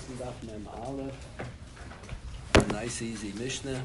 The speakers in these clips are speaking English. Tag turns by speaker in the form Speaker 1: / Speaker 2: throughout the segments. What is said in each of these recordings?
Speaker 1: Daf Mem Aleph, a nice easy Mishnah.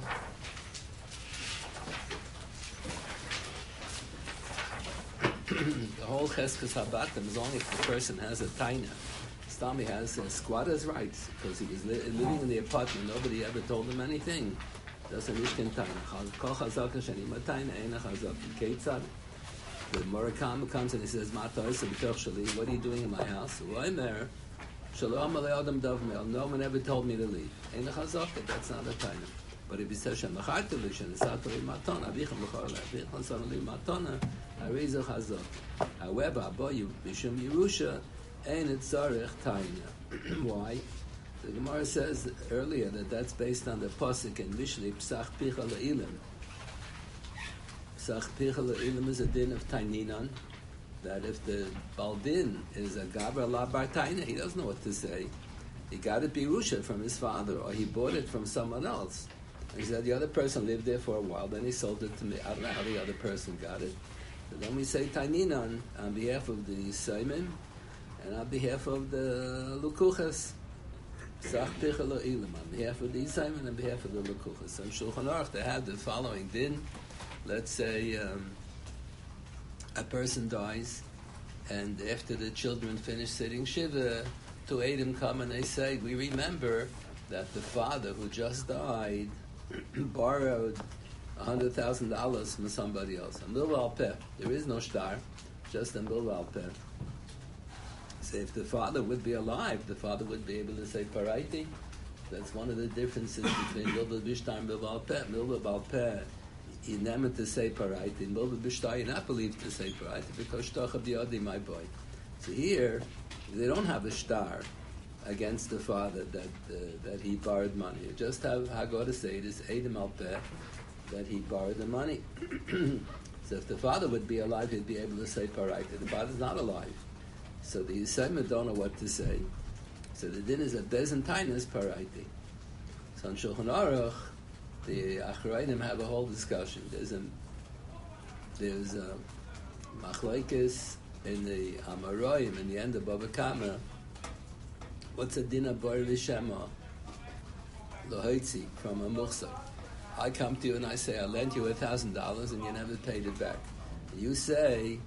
Speaker 1: The whole Cheskes Habatim is only if the person has a taina. Stami has squatter's rights because he was living in the apartment. Nobody ever told him anything. That's a Mishkan taina. Kol chazaka sheni mataina eina chazaka keitzad. The Murakam comes and he says, "Mata isa b'toch shali. What are you doing in my house?" Oimer, shalom alei adam davmel. No one ever told me to leave. Eina chazaka. That's not a taina. But if he says Shem Machar Telishan, it's not really Matona. Avicham Machar Avicham suddenly Matona. Ariza Chazok. However, Aboyu Bishum Yerusha ain't it Zarech Taina. Why? The Gemara says earlier that that's based on the pasuk in Mishlei Psach Picha Le'ilim. Psach Picha Le'ilim is a din of Taininan. That if the Baldin is a Gabra La Bar Taina, he doesn't know what to say. He got it Birusha from his father, or he bought it from someone else. And he said the other person lived there for a while, then he sold it to me. I don't know how the other person got it. So then we say Taininan on behalf of the Simon and on behalf of the Lukuchas. Sach Picha Le'ilim, on behalf of the Simon and on behalf of the Lukuchas. So in Shulchan Aruch they have the following din. Let's say a person dies, and after the children finish sitting Shiva, to aid him come and they say, we remember that the father who just died borrowed $100,000 from somebody else. A milval peh. There is no star, just a milval peh. So if the father would be alive, the father would be able to say paraiti. That's one of the differences between milval bishtar and milval peh. Milval peh, you're never to say paraiti. Milval bishtar, you're not believed to say paraiti because shtocha b'yadi, my boy. So here, they don't have a star against the father that he borrowed money. You just have Haggah to say this Eidim al Peh that he borrowed the money. So if the father would be alive, he'd be able to say Paraita. The father's not alive. So the Yisraelim don't know what to say. So the din is a Bezen Tainas Paraiti. So in Shulchan Aruch, the Achrayim have a whole discussion. There's a Machlokes in the Amoraim in the end of Bava Kama. What's a din of Bar Vishema Lohoitzi from a Muchzak? I come to you and I say, I lent you $1,000 and you never paid it back. You say,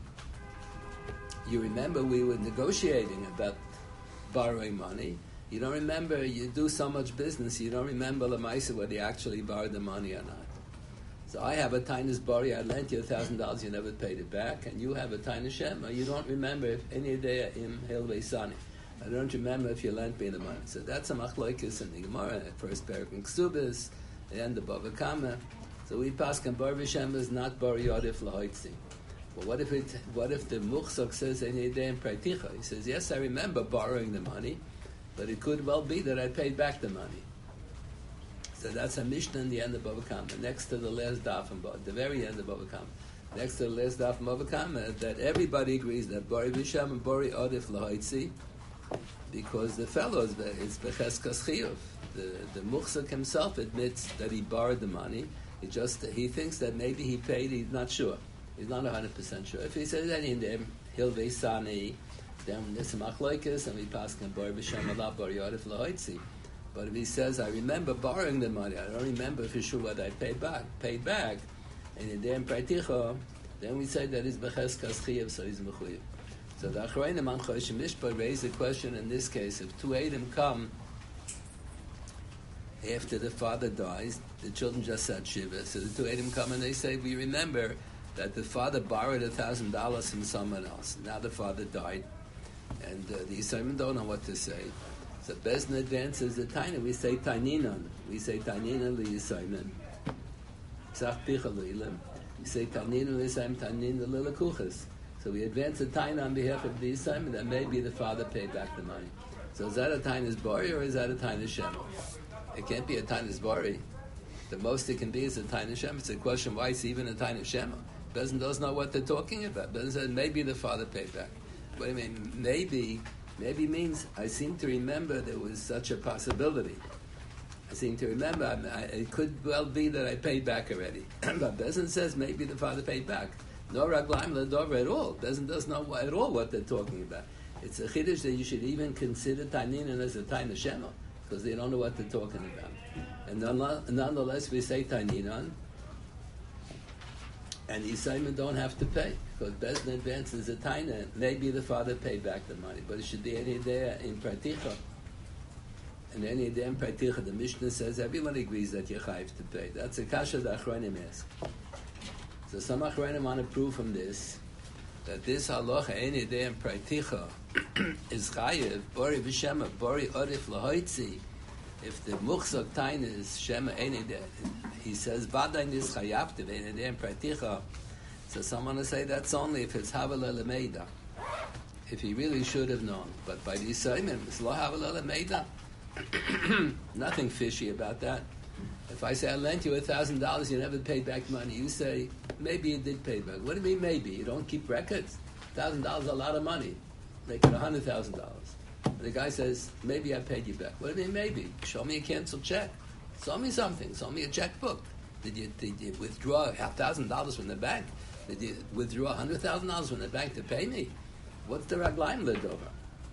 Speaker 1: you remember we were negotiating about borrowing money. You don't remember, you do so much business, you don't remember Lamaisa whether you actually borrowed the money or not. So I have a Tainus Bari, I lent you $1,000, you never paid it back, and you have a Tainus Shema, you don't remember if any day im Hilvei Sani. I don't remember if you lent me the money. So that's a machlokes in the Gemara, first parak in Ksubis, the end of Bava Kama. So we pass on Bar V'Shem is not Bar Yodif Lahoitzi. Well, what if the Muchzak says any day in Praiticha? He says, yes, I remember borrowing the money, but it could well be that I paid back the money. So that's a Mishnah in the end of Bava Kama, next to the last daf, the very end of Bava Kama. Next to the last daf in Bava Kama, that everybody agrees that Bar V'Shem and Bar Yodif Lahoitzi, because the fellow is Becheskas Chiyuv. The Muchzak himself admits that he borrowed the money. He thinks that maybe he paid, he's not sure. He's not 100% sure. If he says any in them, Hilvei Sani, then there's some machlokes, and we pass on Bar B'Shem Allah Bar Yodif Lahoitzi. But if he says, I remember borrowing the money, I don't remember for sure what I paid back, and in them Praiticha, then we say that he's Becheskas Chiyuv, so he's Mechuyev. So the Achrayim on Choshim Mishpah raised the question in this case, if two Eidim come after the father dies, the children just said Shiva, so the two Eidim come and they say, we remember that the father borrowed $1,000 from someone else. Now the father died, and the Yisraelim don't know what to say. So Bezin advances the Taina, we say Taininan. We say Taininan li-Yisraelim. Tzach Picha li-Ilim. We say Taininan li-Yisraelim, Taininan li-Lakuchas. So we advance a taina on behalf of the Yisraelim that maybe the father paid back the money. So is that a tainus bari or is that a tainus shema? It can't be a tainus bari. The most it can be is a tainus shema. It's a question, why is even a tainus shema? Bezin doesn't know what they're talking about. Bezin said maybe the father paid back. What do you mean? Maybe means I seem to remember there was such a possibility. I seem to remember it could well be that I paid back already. But Bezin says maybe the father paid back. No raglaim ledovra at all. Bezin doesn't know at all what they're talking about. It's a chiddush that you should even consider Taininan as a Taina Shema, because they don't know what they're talking about. And nonetheless, we say Taininan, and Yisayim don't have to pay, because Beis Din advances a Taina. Maybe the father paid back the money, but it should be any day in Praticha. And any day in Praticha, the Mishnah says everyone agrees that you're chayiv to pay. That's a kasha that Achronim ask. So some Achronim want to prove from this that this halacha any day in Praticha is chayiv bori v'shema bori orif lahoitzi. If the muchzak tain is shema any day, he says vadayin is chayav to any day in Praticha. So someone will say that's only if it's havala lemeida. If he really should have known, but by the Yisayim it's lo havala lemeida. Nothing fishy about that. If I say I lent you $1,000, you never paid back money, you say maybe you did pay back. What do you mean maybe? You don't keep records. $1,000 is a lot of money. Make it $100,000. The guy says maybe I paid you back. What do you mean maybe? Show me a canceled check. Show me something. Show me a checkbook. Did you withdraw $1,000 from the bank? Did you withdraw $100,000 from the bank to pay me? What's the raglaim lived over?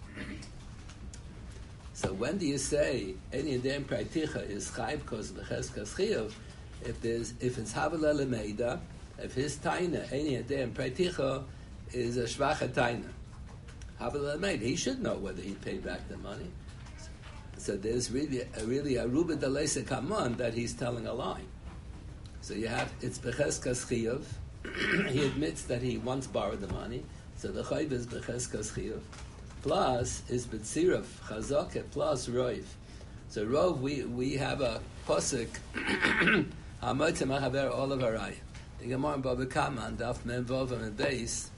Speaker 1: So when do you say any day in Praiticha is chayv because of the cheskas chiyuv? If it's havala lemeida, if his taina any day in Praiticha is a shvacha taina, havala lemeida, he should know whether he paid back the money. So there's really a ruba delesa kamon that he's telling a lie. So you have it's becheskas chiyuv. He admits that he once borrowed the money, so the chayv is becheskas chiyuv. Plus is B'tziruf, Chazakah, plus Roiv. So Rov, we have a Pasuk, Hamotzeh Machaber Olav Harayah. The Gemara in Bava Kama, on Daf Mem Vav and Beis,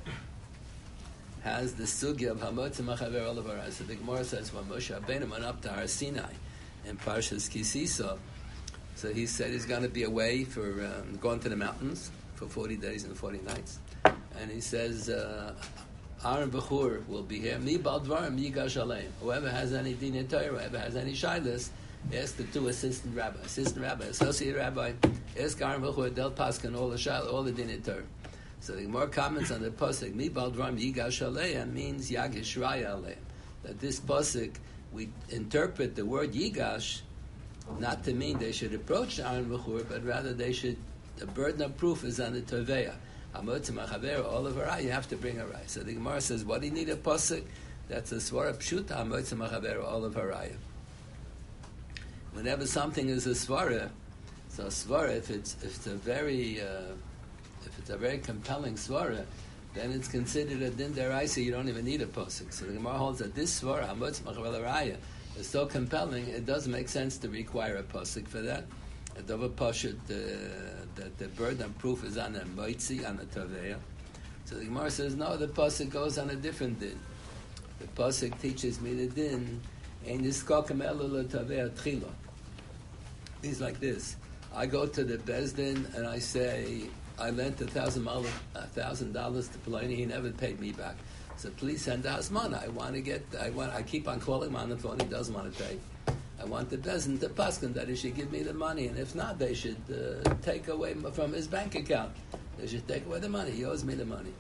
Speaker 1: has the sugya of Hamotzeh Machaber Olav Harayah. So the Gemara says, when Moshe Rabbeinu went up to Har Sinai in Parshas Kisisa, so he said he's going to be away for going to the mountains for 40 days and 40 nights. And he says, Aaron Bechur will be here. Mi baldvarim yigash aleim. Whoever has any din Torah, whoever has any shaylas, ask the two assistant rabbi, associate rabbi, ask Aaron Bechur, Del Paskan, all the shayla, all the din Torah. So the more comments on the pasuk, Mi baldvarim yigash aleim means yagish raya aleim. That this pasuk, we interpret the word yigash not to mean they should approach Aaron Bechur, but rather they should, the burden of proof is on the Toveya. Hamotzeh Machaber Olav Harayah, you have to bring a raya. So the Gemara says, what do you need a pasuk? That's a svara pshuta, Hamotzeh Machaber Olav Harayah. Whenever something is a svara, so a svara, if it's a very compelling svara, then it's considered a din deraisa. You don't even need a pasuk. So the Gemara holds that this svara, Hamotzeh Machaber Harayah, is so compelling, it doesn't make sense to require a pasuk for that. A double pashut that the burden of proof is on a moitzi, on a taveya. So the Gemara says, no, the pasuk goes on a different din. The pasuk teaches me the din, ein yiskakem elu taveya tchila. He's like this. I go to the Beis Din and I say, I lent $1,000 to Pliny, he never paid me back. So please send the hasmana. I keep on calling him on the phone, he doesn't want to pay. I want the peasant to paskin that he should give me the money, and if not, they should take away from his bank account. They should take away the money. He owes me the money.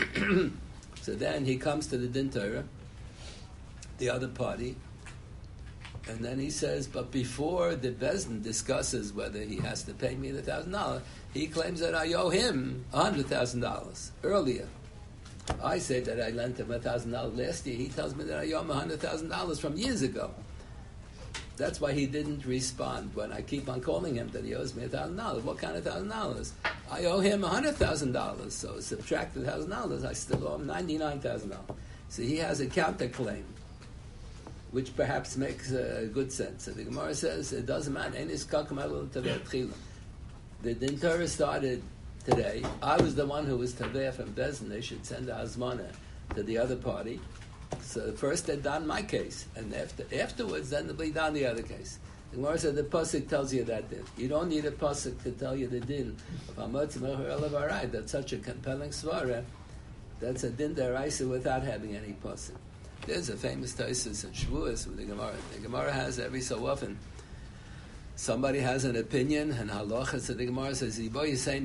Speaker 1: So then he comes to the din Torah, the other party, and then he says, but before the bezin discusses whether he has to pay me the $1,000, he claims that I owe him $100,000 earlier. I say that I lent him $1,000 last year. He tells me that I owe him $100,000 from years ago. That's why he didn't respond when I keep on calling him that he owes me $1,000. What kind of $1,000? I owe him $100,000. So subtract the $1,000, I still owe him $99,000. So he has a counterclaim, which perhaps makes good sense. So the Gemara says it doesn't matter. The din Torah started today. I was the one who was taveh from Bezin. They should send the hazmana to the other party. So first they done my case, and afterwards then they'll be done the other case. The Gemara said the pasuk tells you that din. You don't need a pasuk to tell you the din of Hamotzeh Machaber Olav Harayah. That's such a compelling svara. That's a din deraisa without having any pasuk. There's a famous Taisus in Shavuos with the Gemara. The Gemara has every so often somebody has an opinion, and halacha, so the Gemara says, if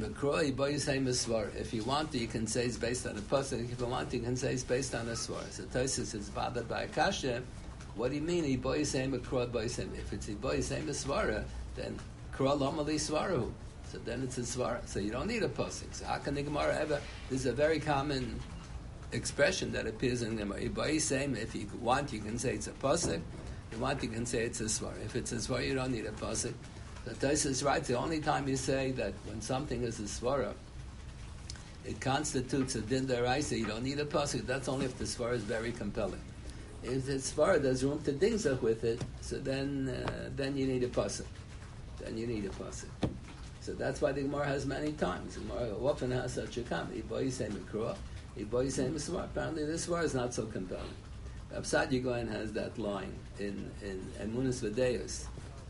Speaker 1: you want to, you can say it's based on a pasuk. If you want to, you can say it's based on a swara. So Tosfos is bothered by a kasha. What do you mean? If it's iboy same swara, then kra lomali swarahu. So then it's a swara. So you don't need a pasuk. So how can the Gemara ever? This is a very common expression that appears in the Gemara. Iboy same. If you want, you can say it's a pasuk. If you want, you can say it's a swara. If it's a swara, you don't need a pasuk. So Tosfos is right. The only time you say that when something is a swara, it constitutes a din deraisa, you don't need a pasuk. That's only if the svara is very compelling. If the svara, there's room to dingzach with it, so then you need a pasuk. Then you need a pasuk. So that's why the Gemara has many times. The Gemara often has such a comment. Iboy mikra, iboy svara. Apparently, the svara is not so compelling. Rav Saadia Gaon has that line in Emunas V'Deos.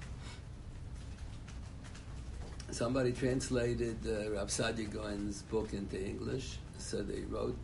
Speaker 1: Somebody translated Rav Saadia Gaon's book into English, so they wrote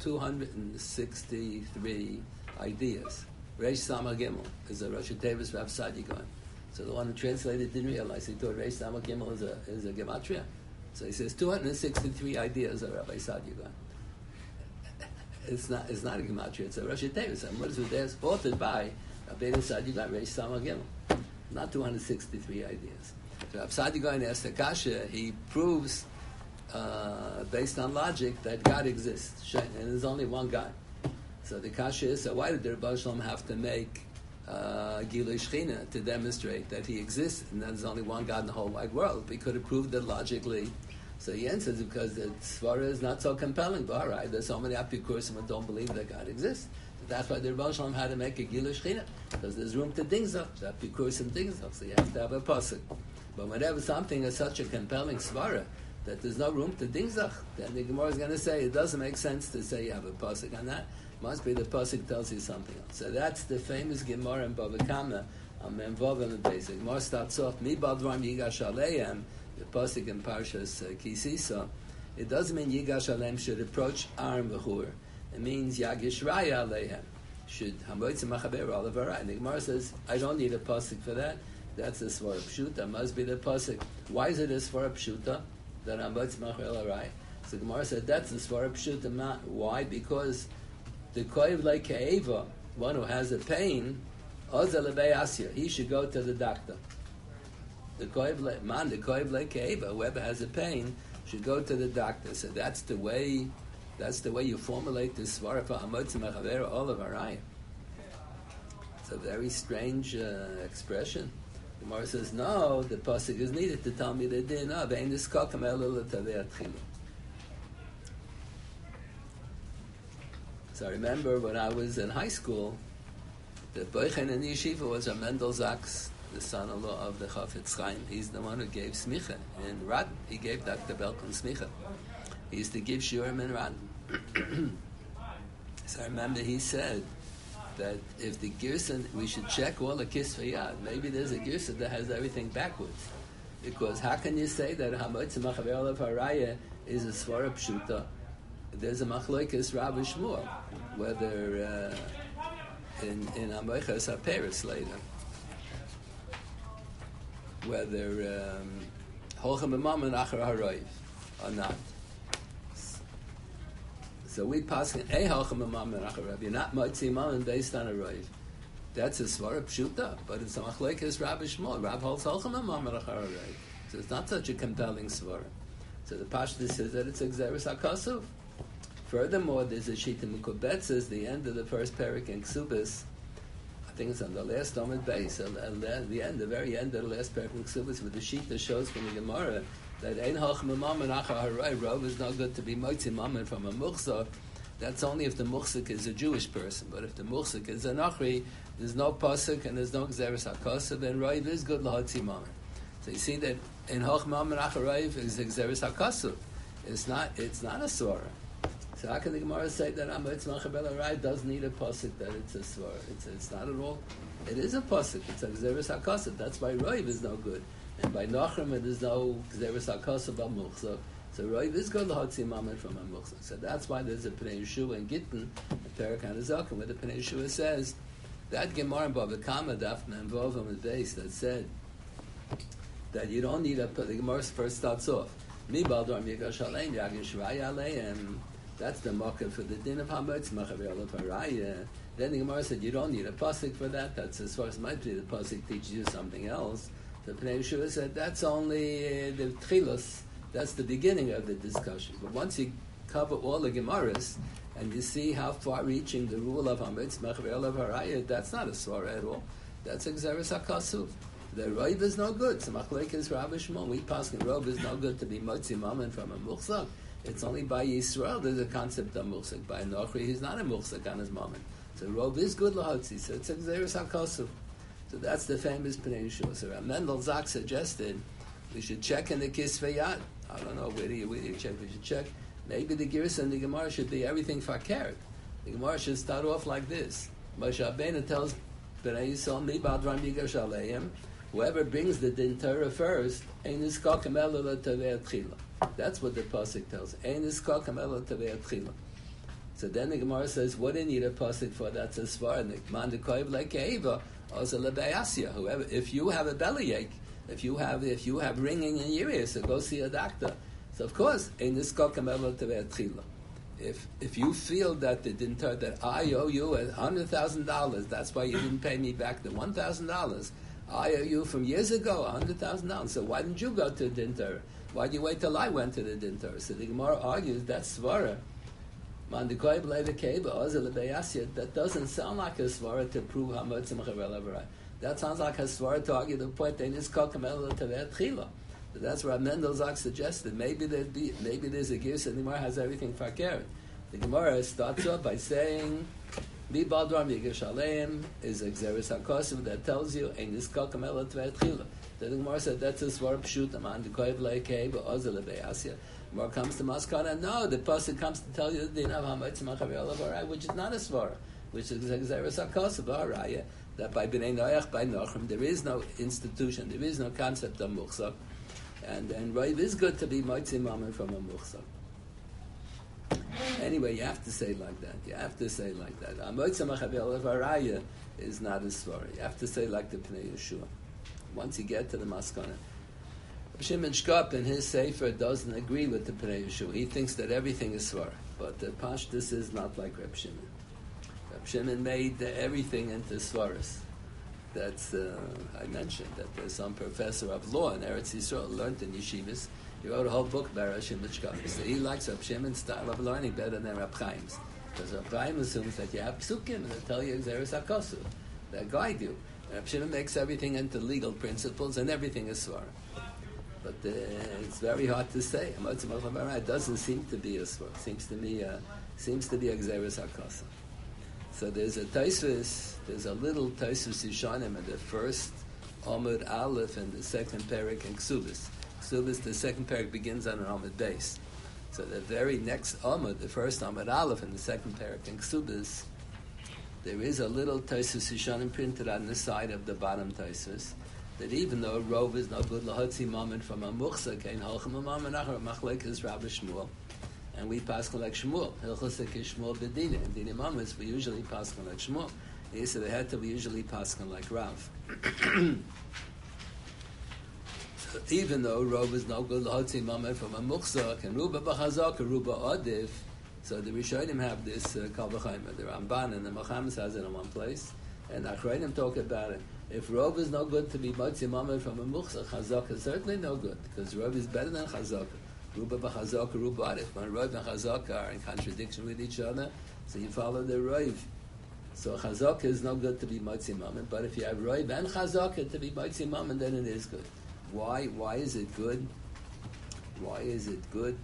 Speaker 1: 263 ideas. Reish Samach Gimel is a Rosh Tevis Rav Saadia Gaon. So the one who translated didn't realize. He thought Reish Samach Gimel is a gematria. So he says 263 ideas of Rabbi Saadia Gaon. It's not a gematria. It's a Rosh Tevis. And what is it there? Authored by Rabbi Saadia Gaon, Reish Samach Gimel. Not 263 ideas. So Rav Saadia Gaon asked the kasha, he proves based on logic that God exists, and there's only one God. So the kasha is, so why did the Rebbe Shalom have to make Gilui Shechina to demonstrate that he exists and that there's only one God in the whole wide world? We could have proved it logically. So he answers because the Svara is not so compelling. But all right, there's so many Apikurim who don't believe that God exists. That's why the Rebbe Shalom had to make a Gilui Shechina, because there's room to dingzach. The Apikurim dingzach, so you have to have a pasuk. But whenever something is such a compelling svara that there's no room to dingzach, then the Gemara is going to say it doesn't make sense to say you have a pasuk on that. Must be the pasuk tells you something else. So that's the famous Gemara in Bava Kama on Memvav and the basic. Gemara starts off Mi Badvarim Yigash Aleim, the pasuk in Parshas Kisisa. It doesn't mean Yigash Aleim should approach Aram V'chur. It means Yagish Raya Aleihem should Hamoitz Machaber Olavarai. The Gemara says I don't need a pasuk for that. That's a svara pshuta. Must be the pasuk. Why is it a svara pshuta that Hamoitz Machaber Olavarai? So the Gemara said that's a svara pshuta. Why? Because the koiv like Ke'eva, one who has a pain, he should go to the doctor. The koiv like Ke'eva, whoever has a pain, should go to the doctor. So that's the way you formulate the svara for Hamoitz Machaber Olavarai. It's a very strange expression. The Gemara says, no, the pasuk is needed to tell me the din of ein niskakam ela l'tavei atchilu. So I remember when I was in high school, the boichen in the yeshiva was a Mendel Zaks, the son-in-law of the Chafetz Chaim. He's the one who gave smicha in Radin. He gave Dr. Belkin smicha. He used to give shiurim in Radin. So I remember he said that if the girsa, we should check all the kisvei yad. Maybe there's a girsa that has everything backwards. Because how can you say that Hamoitz Machaber Olavarai is a svara pshuta? There's a machlokes Rav Shmuel, whether in Amoichas HaPeres later, whether Holchem B'Mammon Achar HaRoiv or not. So we pass in a Holchem B'Mammon Achar HaRoiv. You're not Motzi Mammon based on a Roiv. That's a svara pshuta, but it's a machlokes Rav Shmuel. Rav holds Holchem B'Mammon Achar HaRoiv. So it's not such a compelling svara. So the Pashtus says that it's Gzeres HaKasuv. Furthermore, there's a Shita Mukubetz, is the end of the first parak in Ksubis. I think it's on the last Amud base, the very end of the last parak in Ksubis, where the Shita shows from the Gemara that Ein Hachem Mammon Achar Harai Rov is not good to be Motzi Mammon from a Muchzak. That's only if the Muchzik is a Jewish person. But if the Muchzik is an Achri, there's no Pasuk and there's no Gzeres HaKasav, and Rov is good L'Hotzi Mammon. So you see that Ein Hachem Mammon Achar Rov is Gzeres HaKasav. It's not a Surah. So how can the Gemara say that Hamoitz Machaber Olavarai does need a pasuk that it's a svara? It's not at all. It is a pasuk. It's a Gzeres HaKasav. That's why Roiv is no good, and by Nachrim it is no Gzeres HaKasav al Muchzah. So Roiv is good l'hotzi mammon from a Muchzah. So that's why there's a Pnei Yeshua in Gittin, a Perek HaNezakim, where the Pnei Yeshua says that Gemara in Bava Kama Daf Memvav on the base that said that you don't need the Gemara first starts off. Mi baldram yigash aleim yagin shvaya aleim. That's the marker for the din of hametz machaver olav haraya. Then the Gemara said you don't need a pasuk for that. That's as far as might be the pasuk teaches you something else. The Pnei Yehoshua said that's only the tchilos. That's the beginning of the discussion. But once you cover all the Gemaras and you see how far-reaching the rule of hametz machaver olav haraya, that's not a svara at all. That's exeris hakasuv. The roiv is no good. So machlekes Rabbi Shmuel, we pass the roiv is no good to be motzi mammon from a muchzak. It's only by Yisrael there's a concept of muchzak. By Nochri, he's not a muchzak on his mammon. So roiv is good lahotzi. So it's exeris hakasuv. So that's the famous Pnei Yehoshua. So Mendel Zak suggested we should check in the Kisvei Yad. I don't know where do you check. We should check. Maybe the Girsa and the Gemara should be everything fakert. The Gemara should start off like this. Moshe Rabbeinu tells Bnei Yisrael, Mi badram yigash aleim. Whoever brings the din Torah first, ein niskakem ela l'tavei atchila. That's what the pasuk tells. Ein niskakem ela l'tavei atchila. So then the Gemara says, what do you need a pasuk for? That's a svarnik. Man dekoiv le'keiva, also le'be'asya. Whoever, if you have a bellyache, if you have ringing in your ears, so go see a doctor. So of course, ein niskakem ela l'tavei atchila. If you feel that the din Torah, that I owe you $100,000, that's why you didn't pay me back the $1,000. I owe you from years ago $100,000. So why didn't you go to the din Torah? Why did you wait till I went to the din Torah? So the Gemara argues that's svara. That doesn't sound like a svara to prove how much that sounds like a svara to argue the point that is called kamel tevei. So that's what Mendel Zak suggested. Maybe there's a gear, and the Gemara has everything fakir. The Gemara starts off by saying, Mi baldram yigash aleim is a xeris hakosim that tells you ein niskal kamel tvei tchila. The Gemara said that's a svar pshuta man dekoiv leikei be'ozel be'asya. Gemara comes to Maskana. No, the pasuk comes to tell you the din of hametz machaver olav haraya, which is not a svar, which is a xeris hakosim haraya. That by Bnei Noach, by Nochrim, there is no institution, there is no concept of muchzak, and roiv is good to be motzi mammon from a muchzak. Anyway, you have to say it like that. Motzi machaver olav haraya is not a svar. You have to say like the Pnei Yehoshua. Once you get to the Maskana. Reb Shimon Shkop in his Sefer doesn't agree with the Pnei Yehoshua. He thinks that everything is svar. But the Pashtus is not like Reb Shimon. Reb Shimon made everything into svaras. That's, I mentioned that there's some professor of law in Eretz Yisrael, learned in yeshivas. He wrote a whole book about Reb Shimon Shkop. So he likes Reb Shimon's style of learning better than Reb Chaim's. Because Reb Chaim assumes that you have psukim and they tell you Xeris HaKosu. They guide you. Reb Shimon makes everything into legal principles and everything is svar. But it's very hard to say. It doesn't seem to be a svar. It seems to be a Xeris HaKosu. So there's a little Taisvus Yishanim in the first Amud Aleph and the second parak in Ksubis. Ksubis, the second parak begins on an Amud base. So the very next Amud, the first Amud Aleph and the second parak in Ksubis, there is a little Taisvus Yishanim printed on the side of the bottom Taisvus, that even though Rov is no good lahotzi mammon from a muchzak, ein halchem mammon achar machlekes Rabbi Shmuel. And we paskin like Shmuel. Hilchosek is Shmuel b'dina. In Dina Mamas, we usually paskin like Shmuel. In Yisra the Heta, we usually paskin like Rav. So even though Rov is no good l'hotzi mammon from a muchzak, and Ruba b'chazak, and Ruba odif, so the Rishonim have this Kal V'Chaimer. The Ramban and the Machamis has it in one place, and the Achronim talk about it. If Rov is no good to be motzi mammon from a muchzak, chazak is certainly no good, because Rov is better than chazak. Ruba b'chazaka, Ruba adif. When Rov and chazaka are in contradiction with each other, so you follow the Rov. So chazaka is no good to be motzi mammon, but if you have Rov and chazaka to be motzi mammon, then it is good. Why? Why is it good? Why is it good?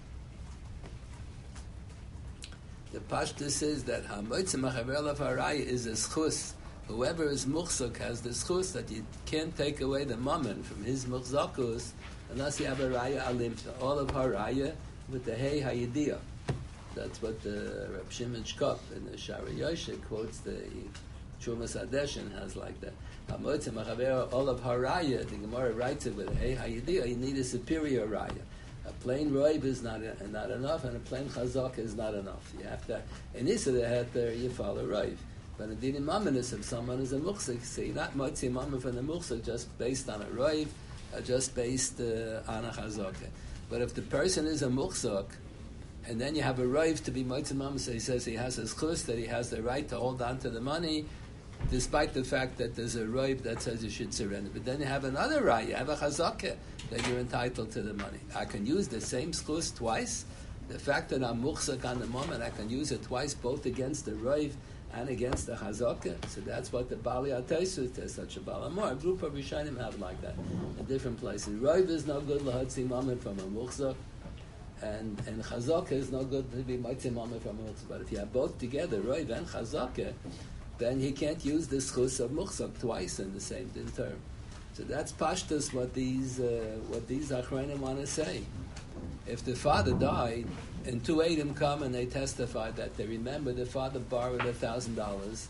Speaker 1: The Pashta says that ha-motzi machaver olav haraya is a schus. Whoever is muchzak has the schus that you can't take away the mammon from his muchzakus unless you have a raya alimta. All of haraya with the hey hayidiyah. That's what the Reb Shimon Shkop in the Shara Yoshe quotes the Chumas Adeshin has like that. Ha-motzi machaver olav haraya, the Gemara writes it with a hey hayidiyah, you need a superior raya. A plain roiv is not enough, and a plain chazak is not enough. You have to, in Issa the Heter, you follow roiv. But in Dini Mammonis, if someone is a muchzik, so you're not motzi mammon from the muchzik just based on a roiv, are just based on a chazaka. But if the person is a muchzak, and then you have a raiv to be moitzim mama, so he says he has his chus, that he has the right to hold on to the money, despite the fact that there's a raiv that says you should surrender. But then you have another right, you have a chazaka, that you're entitled to the money. I can use the same chus twice. The fact that I'm muchzak on the moment, I can use it twice, both against the raiv and against the chazaka. So that's what the Bali Ataisus, there's such a Balamor. A group of Rishonim have like that in different places. Raiv is no good l'hotzi mammon from a muchzak, and chazaka is no good to be motzei mammon from a muchzak. But if you have both together, raiv and chazaka, then he can't use the schus of muchzak twice in the same term. So that's pashtus what these achronim want to say. If the father died, and two Eidim come and they testify that they remember the father borrowed $1,000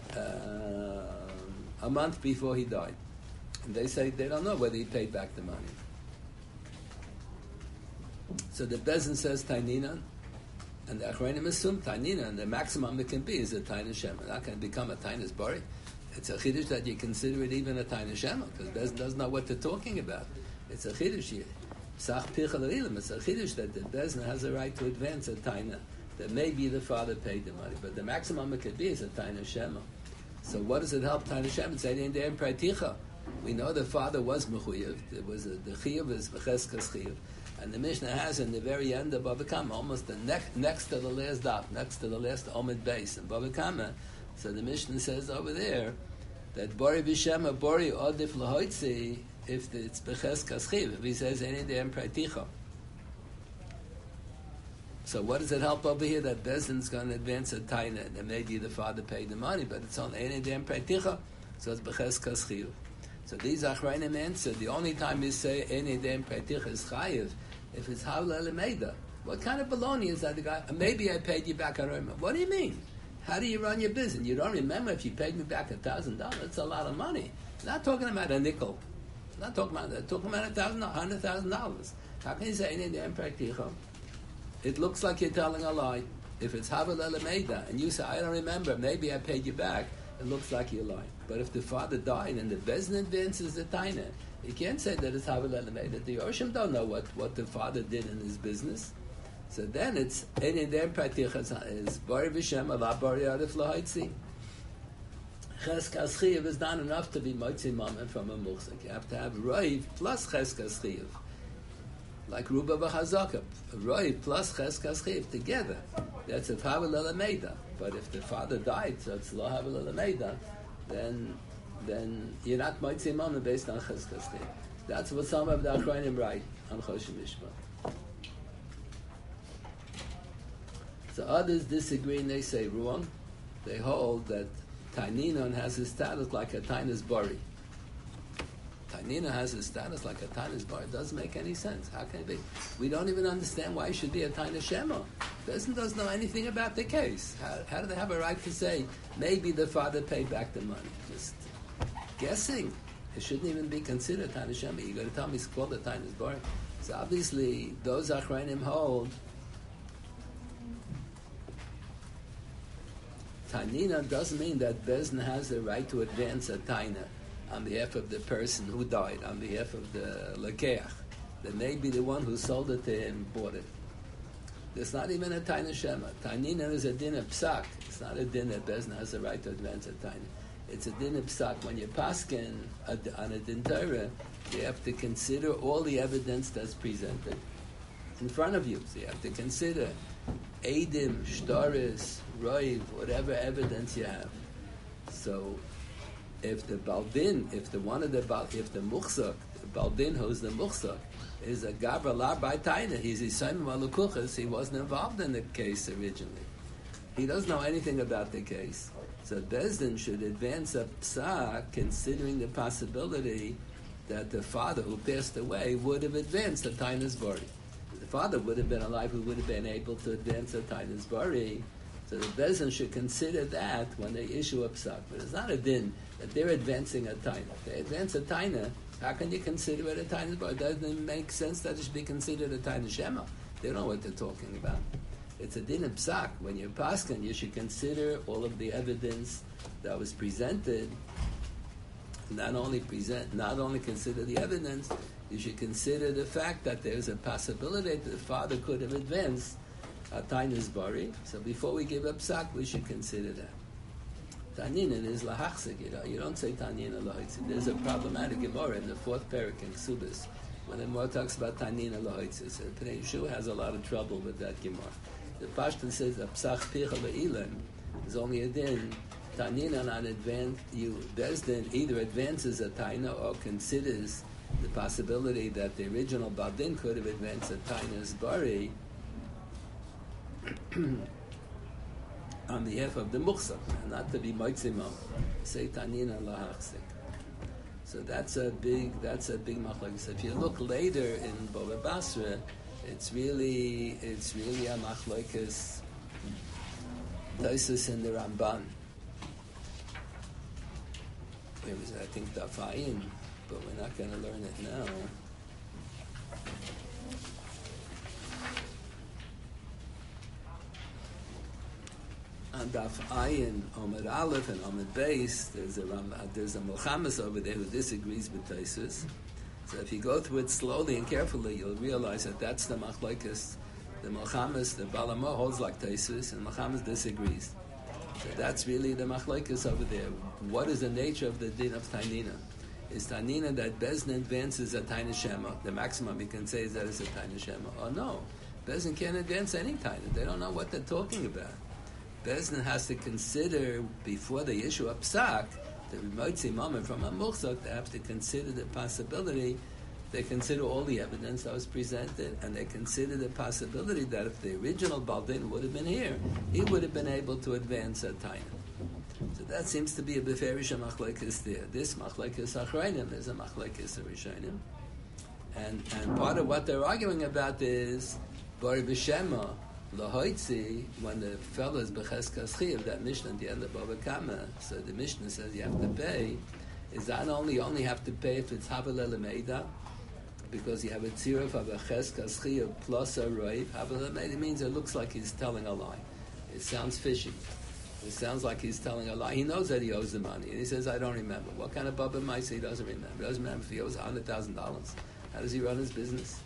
Speaker 1: a month before he died. And they say they don't know whether he paid back the money. So the Bezin says Tainina, and the Achronim assume Tainina, and the maximum it can be is a Taina Shema. That can become a Tainas Bari. It's a Chiddush that you consider it even a Taina Shema, because Bezin doesn't know what they're talking about. It's a Chiddush here. It's a chiddush that the Bezna has a right to advance a taina, that maybe the father paid the money, but the maximum it could be is a taina shema. So what does it help taina shema? It's in there in praiticha. We know the father was mechuyev. There was the chiyuv is v'cheskas chiyuv, and the Mishnah has in the very end of Bava Kama, almost the next to the last dot, next to the last omid base in Bava Kama. So the Mishnah says over there that bori v'shema bori odif lahoitzi. If it's becheskas chiv, if he says any damn praiticha. So what does it help over here that Bezin's going to advance a taina and maybe the father paid the money, but it's on any damn praiticha, so it's becheskas chiv. So these achrayim answer the only time you say any damn praiticha is chayiv if it's havla lemeida. What kind of baloney is that? The guy, maybe I paid you back. I don't remember. What do you mean? How do you run your business? You don't remember if you paid me back $1,000? It's a lot of money. Not talking about a nickel. Not talking about that. Talking about $100,000. How can you say any damn prakticha? It looks like you're telling a lie. If it's havel elameida and you say I don't remember, maybe I paid you back, it looks like you're lying. But if the father died and the bezin advances the taina, you can't say that it's havel elameida. The Yoshim don't know what the father did in his business. So then it's any damn prakticha is bari v'shem ala bari arif lahaitzi. Cheskas Chiyuv is not enough to be Moitzi Mammon from a Muchzak. You have to have Raiv plus Cheskas Chiyuv. Like Ruba B'Chazaka. Raiv plus Cheskas Chiyuv together. That's a Havel Elameida. But if the father died, so it's Lo Havel Elameida, then you're not Moitzi Mammon based on Cheskas Chiyuv. That's what some of the Achronim write on Choshim Mishpah. So others disagree and they say wrong. They hold that Taininon has his status like a Tainas Bari. Tainina has his status like a Tainas Bari. It doesn't make any sense. How can it be? We don't even understand why it should be a Taina Shema. Doesn't know anything about the case. How do they have a right to say maybe the father paid back the money? Just guessing. It shouldn't even be considered Taina Shema. You got to tell me it's called a Tainas Bari. So obviously those Achrayim hold Tainina doesn't mean that Bezin has the right to advance a taina on behalf of the person who died, on behalf of the lekeach. That may be the one who sold it to him, bought it. There's not even a taina shema. Tainina is a din of psak. It's not a din that Bezin has the right to advance a taina. It's a din of psak. When you're paskin on a din Torah, you have to consider all the evidence that's presented in front of you. So you have to consider Eidim, Shtaris, Roiv, whatever evidence you have. So, if the Baldin, if the Muchzak, the Baldin who's the Muchzak, is a Gabra La by Taina, he's Yisayim Malukuchas, he wasn't involved in the case originally. He doesn't know anything about the case. So Bezdin should advance a psak considering the possibility that the father who passed away would have advanced a Taina's Bari. The father would have been alive who would have been able to advance a Taina's Bari. So the Bezdin should consider that when they issue a psak. But it's not a din that they're advancing a taina. If they advance a taina, how can you consider it a taina? It doesn't make sense that it should be considered a taina shema. They don't know what they're talking about. It's a din of psak. When you're paskin, you should consider all of the evidence that was presented not only consider the evidence, you should consider the fact that there's a possibility that the father could have advanced a Tainas Bari. So before we give up psak, we should consider that. Tanina is lahachzik, you don't say Tanina lahoitzik. There's a problematic Gemara in the fourth parak in Ksubis when the Gemara talks about Tanina lahoitzik. So Pnei Yeshua has a lot of trouble with that Gemara. The Pashtan says that psak picha le'ilim is only a din. Tanina not advanced. Bezdin either advances a taina or considers the possibility that the original Baldin could have advanced a Tainas Bari on behalf of the Muchsak, not to be Moitzimam. Say Tanina lahachzik. So that's a big machlokes. If you look later in Bava Basra, it's really a machlokes. Tosfos in the Ramban. It was, I think, Daf Ayin, but we're not going to learn it now. On Daf Ayin, Omid Aleph and Omid Beis, there's a Milchamas over there who disagrees with Tosfos. So if you go through it slowly and carefully, you'll realize that that's the machlokes. The Milchamas, the Balamo holds like Tosfos, and Milchamas disagrees. So that's really the machlokes over there. What is the nature of the din of Tainina? Is Tainina that Bezdin advances a Taina Shema? The maximum you can say is that it's a Taina Shema. Or no, Bezdin can't advance any Taina. They don't know what they're talking about. Bezdin has to consider, before they issue a psak, the Motzi Mama from a Muchsak, they have to consider the possibility. They consider all the evidence that was presented, and they consider the possibility that if the original Baldin would have been here, he would have been able to advance a Taina. So that seems to be a Beferish machlokes there. This machlokes Achrayim is a machlokes Rishonim. And part of what they're arguing about is, Bar B'Shema, Lahoitzi, when the fellow is B'Cheskas Chiv, that Mishnah at the end of Bava Kama, so the Mishnah says you have to pay, is that you only have to pay if it's Havel Elemeida, because you have a tziruf of a Cheskas Chiv plus a Roiv. Havel Elemeida means it looks like he's telling a lie. It sounds fishy. It sounds like he's telling a lie. He knows that he owes the money, and he says, I don't remember. What kind of Baba might say he doesn't remember? He doesn't remember if he owes $100,000. How does he run his business?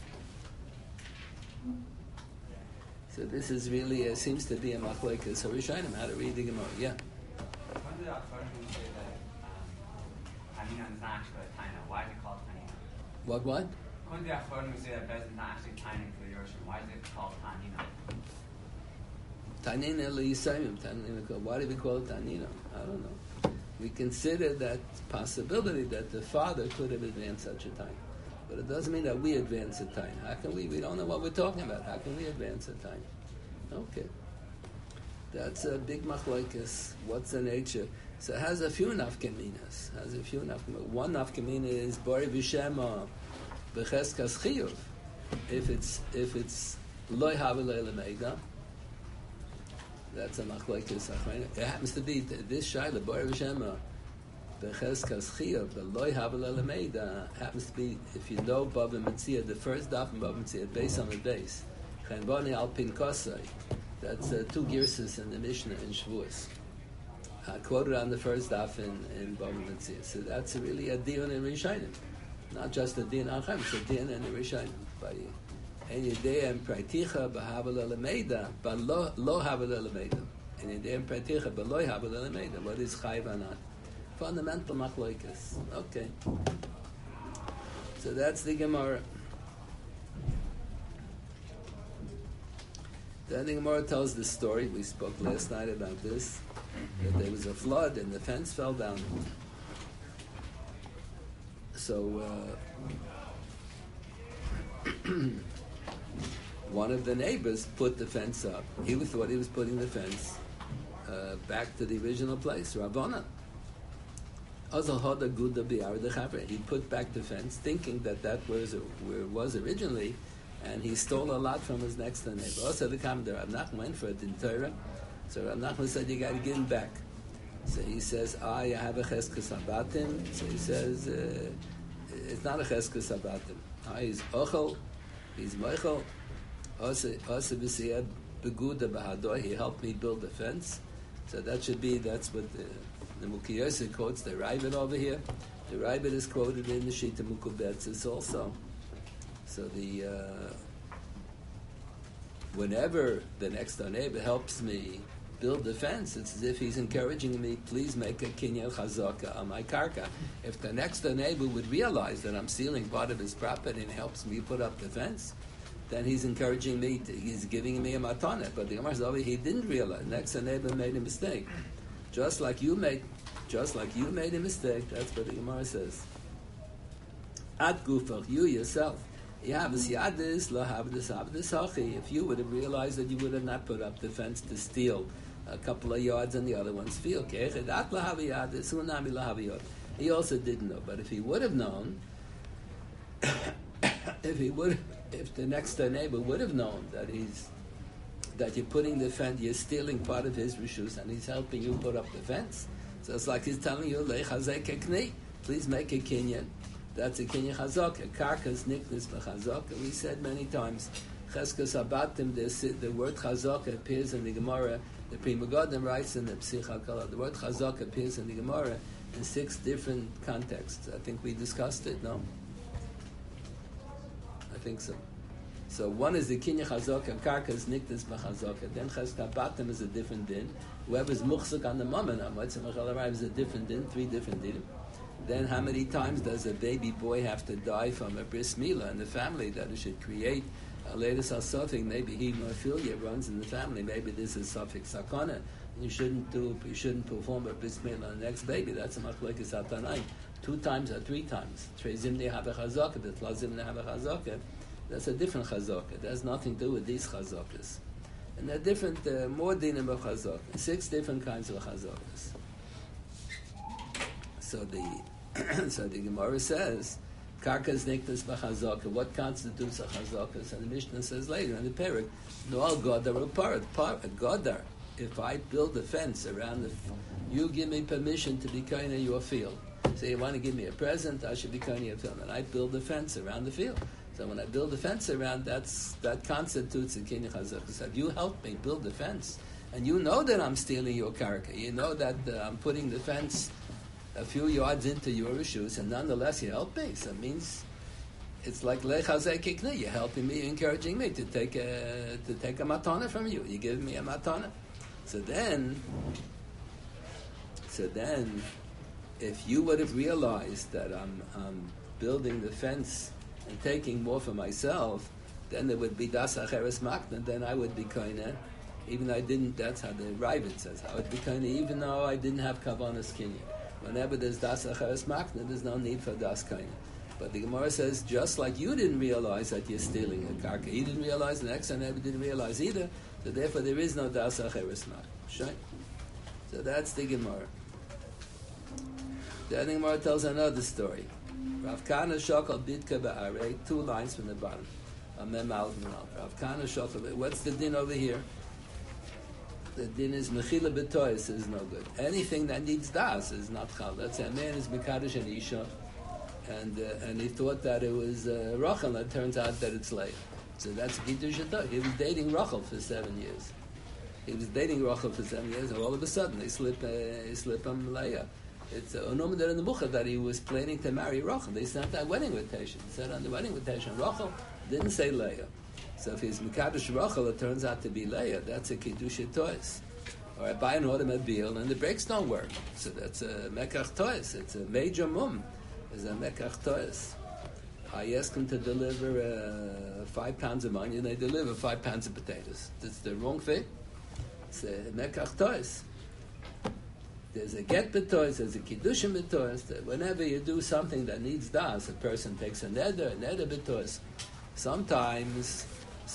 Speaker 1: So this is really, seems to be a machlokes. So we're showing him how to read the Gemara. Yeah.
Speaker 2: When did our first one say that Tanina is not actually a Taina? Why is it called Tanina?
Speaker 1: What?
Speaker 2: When did our first one say that Bez is not actually Taina for the Yerushalayim? Why is it called Tanina?
Speaker 1: Tanina L'Yisayim. Why do we call it Tanina? I don't know. We consider that possibility that the father could have advanced such a time. But it doesn't mean that we advance a time. How can we? We don't know what we're talking about. How can we advance a time? Okay. That's a big machlokes. What's the nature? So it has a few nafkaminas. One nafkamina is Bari V'Shema B'Cheskas Chiyuv. If it's Loi Havel Elemeida, that's a machlokes. It happens to be this shaila Bari V'Shema B'Cheskas Chiyuv, the Loi Havel Elemeida, happens to be, if you know Bava Metzia, the first daf in Bava Metzia, based on the base. Chen Boni Al Pin Kosai. That's two girses in the Mishnah in Shavuos. Quoted on the first daf in Bava Metzia. So that's really a dion in Rishonim. Not just a dion Achem, it's a dion in the Rishonim. By En Yedei Praiticha B'Havel Elemeida, but Lo Havel Elemeida. En Yedei Praiticha B'Lo Havel Elemeida. What is Chayv Anat? Fundamental machlokes. Okay. So that's the Gemara. Then the Gemara tells the story. We spoke last night about this. That there was a flood and the fence fell down. So one of the neighbors put the fence up. He thought he was putting the fence back to the original place, Ravona. He put back the fence, thinking that was where it was originally, and he stole a lot from his next door neighbor. Also, the commander Rav Nachman went for it in Torah, so Rav Nachman said, "You got to give him back." So he says, "I have a cheskas abatim." So he says, "It's not a cheskas abatim. He's ochel, he's moichel. Also beguda bahadoi. He helped me build the fence. So that's what The Mukiyosef quotes the Ravid over here. The Ravid is quoted in the Shita Mukubetzis also. So whenever the next door neighbor helps me build the fence, it's as if he's encouraging me, please make a kinyan chazaka on my karka. If the next door neighbor would realize that I'm stealing part of his property and helps me put up the fence, then he's encouraging me, he's giving me a matana. But the Gemara says, he didn't realize. Next door neighbor made a mistake. Just like you made a mistake, that's what the Gemara says. At gufach, you yourself. If you would have realized that you would have not put up the fence to steal a couple of yards and the other one's field. He also didn't know. But if he would have known, if the next door neighbor would have known that you're putting the fence, you're stealing part of his rishus and he's helping you put up the fence. So it's like he's telling you, please make a kinyan. That's a kinyan chazaka. Karkas niknas b'chazaka. We said many times, Cheskas Abatim, the word chazaka appears in the Gemara. The Pri Megadim writes in the Psich HaKala. The word chazaka appears in the Gemara in 6 different contexts. I think we discussed it, no? I think so. So one is the kinyan chazaka, Karkas niknas b'chazaka. Then Cheskas Abatim is a different din. Whoever's muchzak on the moment, is a different din, 3 different din. Then how many times does a baby boy have to die from a bris milah in the family that it should create a latest suffix? Maybe hemophilia runs in the family. Maybe this is suffix sakana. You shouldn't perform a bris milah on the next baby. That's a machlekes hatanayim. 2 times or 3 times. Trezimni have a chazaka. The tlazimni have a chazaka. That's a different chazaka. It has nothing to do with these chazakas. And there are different, more dinim of chazaka. 6 different kinds of chazakas. So the Gemara says, Karkas niktas b'chazaka. What constitutes a chazaka? And the Mishnah says later in the parak, no godar uparat. Godar. If I build a fence around you give me permission to be kind of your field. So you want to give me a present, I should be kind of your field. And I build a fence around the field. So when I build a fence around, that constitutes a kinyan chazaka. So if you help me build the fence, and you know that I'm stealing your karka, you know that I'm putting the fence a few yards into your rishus, and nonetheless you help me. So it means it's like lechazek kikni. You're helping me, encouraging me to take a matana from you. You give me a matana. So then, if you would have realized that I'm building the fence and taking more for myself, then there would be das acheres makna. Then I would be koine, even though I didn't. That's how the Ravid says. I would be koine, even though I didn't have kavanas kinyan. Whenever there's das acheres makna, there's no need for das kaina. But the Gemara says, just like you didn't realize that you're stealing a karka, he didn't realize, the next neighbor didn't realize either, so therefore there is no das acheres makna. Right? So that's the Gemara. Then the Gemara tells another story. Rav Kana Shokal Bidka Ba'arei, 2 lines from the bottom. Rav Kana Shokal, what's the din over here? The din is mechila b'tois is no good. Anything that needs das is not chal. Let's say a man is mekadosh and isha, and he thought that it was Rachel. It turns out that it's Leah. So that's kiddush hatov. He was dating Rachel for 7 years. And all of a sudden they slip on Leah. It's unomen there in the Bucha that he was planning to marry Rachel. They sent that wedding invitation. It said on the wedding invitation, Rachel didn't say Leah. So if he's Mekadosh Rachel, it turns out to be Leah. That's a Kiddush Tois. Or I buy an automobile and the brakes don't work. So that's a Mekach Tois. It's a major mum. It's a Mekach Tois. I ask them to deliver 5 pounds of onion, they deliver 5 pounds of potatoes. That's the wrong fit. It's a Mekach Tois. There's a get betois, there's a kiddushim betois. Whenever you do something that needs das, a person takes a neder betois. Sometimes,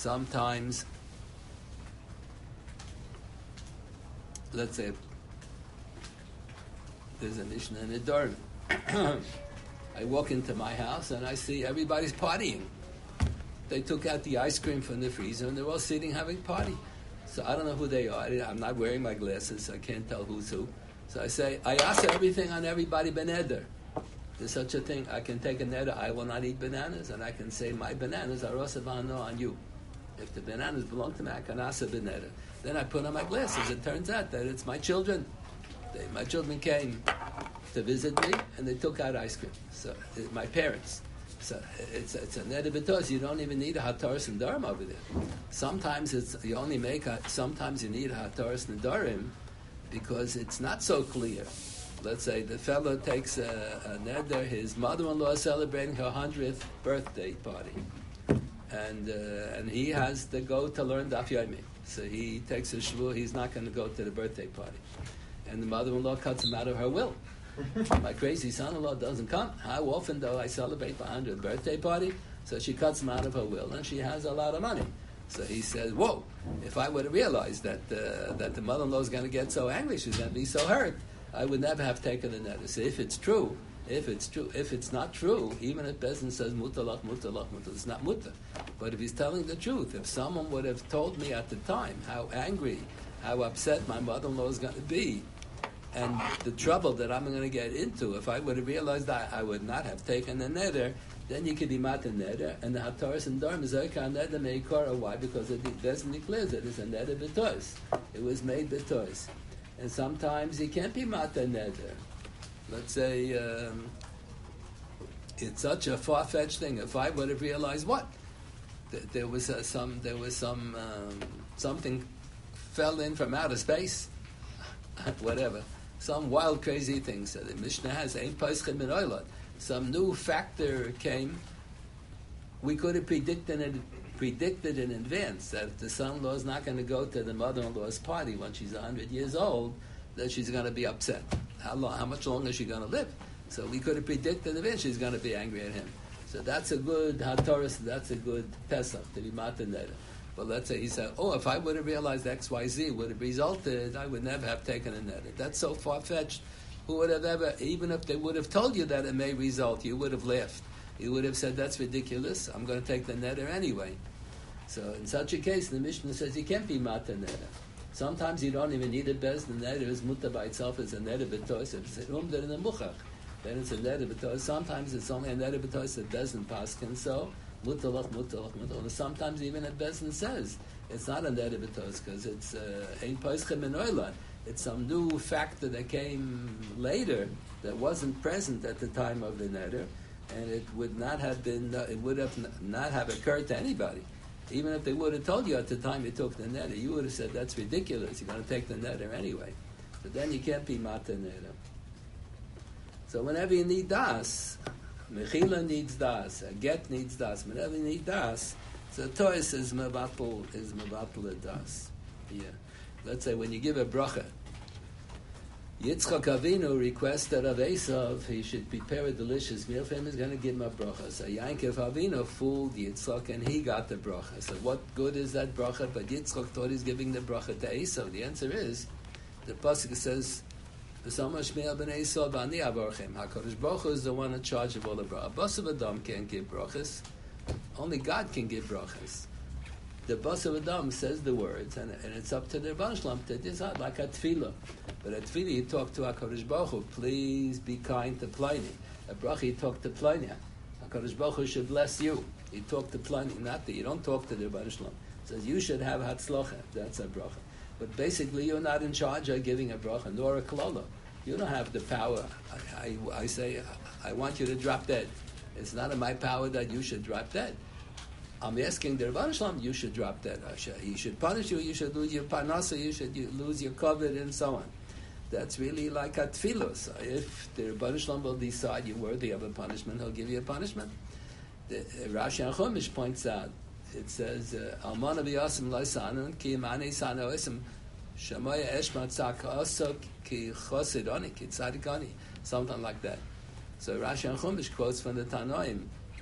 Speaker 1: let's say, there's a Mishnah in a dorm. I walk into my house and I see everybody's partying. They took out the ice cream from the freezer and they're all sitting having party. So I don't know who they are. I'm not wearing my glasses, so I can't tell who's who. So I say, I ask everything on everybody beneder. There's such a thing. I can take a neder, I will not eat bananas, and I can say my bananas are osavano on you. If the bananas belong to me, I can ask a beneder. Then I put on my glasses. It turns out that it's my children. My children came to visit me, and they took out ice cream. So my parents. So it's a neder b'tos. You don't even need a hataras and darim over there. Sometimes sometimes you need a hataras and darim because it's not so clear. Let's say the fellow takes a neder. His mother-in-law is celebrating her 100th birthday party, and he has to go to learn Daf Yomi. So he takes a shvur. He's not going to go to the birthday party, and the mother-in-law cuts him out of her will. My crazy son-in-law doesn't come. How often do I celebrate my 100th birthday party? So she cuts him out of her will, and she has a lot of money. So he says, "Whoa! If I would have realized that the mother-in-law is going to get so angry, she's going to be so hurt, I would never have taken the neder." So if it's not true, even if Bezdin says mutalach, it's not mutar. But if he's telling the truth, if someone would have told me at the time how angry, how upset my mother-in-law is going to be, and the trouble that I'm going to get into, if I would have realized that, I would not have taken the neder. Then you could be mata neder, and the hataras and darim is oika neder meikora. Why? Because it doesn't declare it is a neder b'tois. It was made b'tois, and sometimes you can't be mata neder. Let's say it's such a far-fetched thing. If I would have realized there was something fell in from outer space, whatever. Some wild, crazy things that the Mishnah has. Some new factor came. We could have predicted in advance that if the son-in-law is not going to go to the mother-in-law's party when she's 100 years old, that she's going to be upset. How much longer is she going to live? So we could have predicted in advance she's going to be angry at him. So that's a good hataras. That's a good pesach to be mataneda. But let's say he said, if I would have realized X, Y, Z would have resulted, I would never have taken a neder. That's so far-fetched. Who would have ever, even if they would have told you that it may result, you would have laughed. You would have said, that's ridiculous, I'm going to take the neder anyway. So in such a case, the Mishnah says you can't be mata neder. Sometimes you don't even need a bez. The neder is muta by itself, it's a neder b'tois. If it's umder in the muchach, then it's a neder b'tois. Sometimes it's only a neder b'tois that doesn't paskin, so mutalach. Sometimes even a bezin says it's not a neder b'tois because it's ein poischem in oilan. It's some new factor that came later that wasn't present at the time of the neder, and it would not have been. It would have not have occurred to anybody. Even if they would have told you at the time you took the neder, you would have said that's ridiculous. You're going to take the neder anyway. But then you can't be mata neder. So whenever you need das, mechila needs das, a get needs das. Whenever you need das, so tois is mevatel a das. Yeah. Let's say when you give a bracha, Yitzchak Avinu requested of Esav he should prepare a delicious meal for him. He's going to give him a bracha. So Yankov Avinu fooled Yitzchak and he got the bracha. So what good is that bracha? But Yitzchak thought he's giving the bracha to Esav. The answer is, the pasuk says, "V'samash me'al b'nei Esav b'ani avarchem." HaKadosh Baruch Hu is the one in charge of all the bracha. Basav Adam can't give brachas. Only God can give brachas. The Basav Adam says the words, and it's up to the Rebbeinu Shalom to decide, like a tefillah. But at tefillah, you talk to HaKadosh Baruch Hu, please be kind to Pliny. At bracha, you talk to Pliny. HaKadosh Baruch Hu should bless you. You talk to Pliny, not that you don't talk to the Rebbeinu Shalom. It says you should have hatzlocha. That's a bracha. But basically, you're not in charge of giving a bracha, nor a klala. You don't have the power. I say, I want you to drop dead. It's not in my power that you should drop dead. I'm asking the Rebbeinu Shalom, you should drop dead. He should punish you, you should lose your parnasa, you should lose your covet, and so on. That's really like a tefillah. So if the Rebbeinu Shalom will decide you're worthy of a punishment, he'll give you a punishment. The Rashi and Chumash points out, it says, Almana v'yasim loisanon, ki imani sano esim, shamoya eshmat tzak osok ki chosidoni, ki tzadikoni, something like that. So Rashi and Chumash quotes from the Tanoim,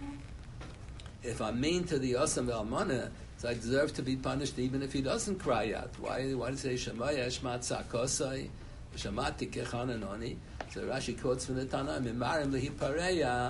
Speaker 1: if I'm mean to the Yosem Almana, so I deserve to be punished even if he doesn't cry out. Why does he say Shemaya Eshmat Sakosai, Shamati Kechananoni? So Rashi quotes from the Tana, Mimarim Lehi Pareya,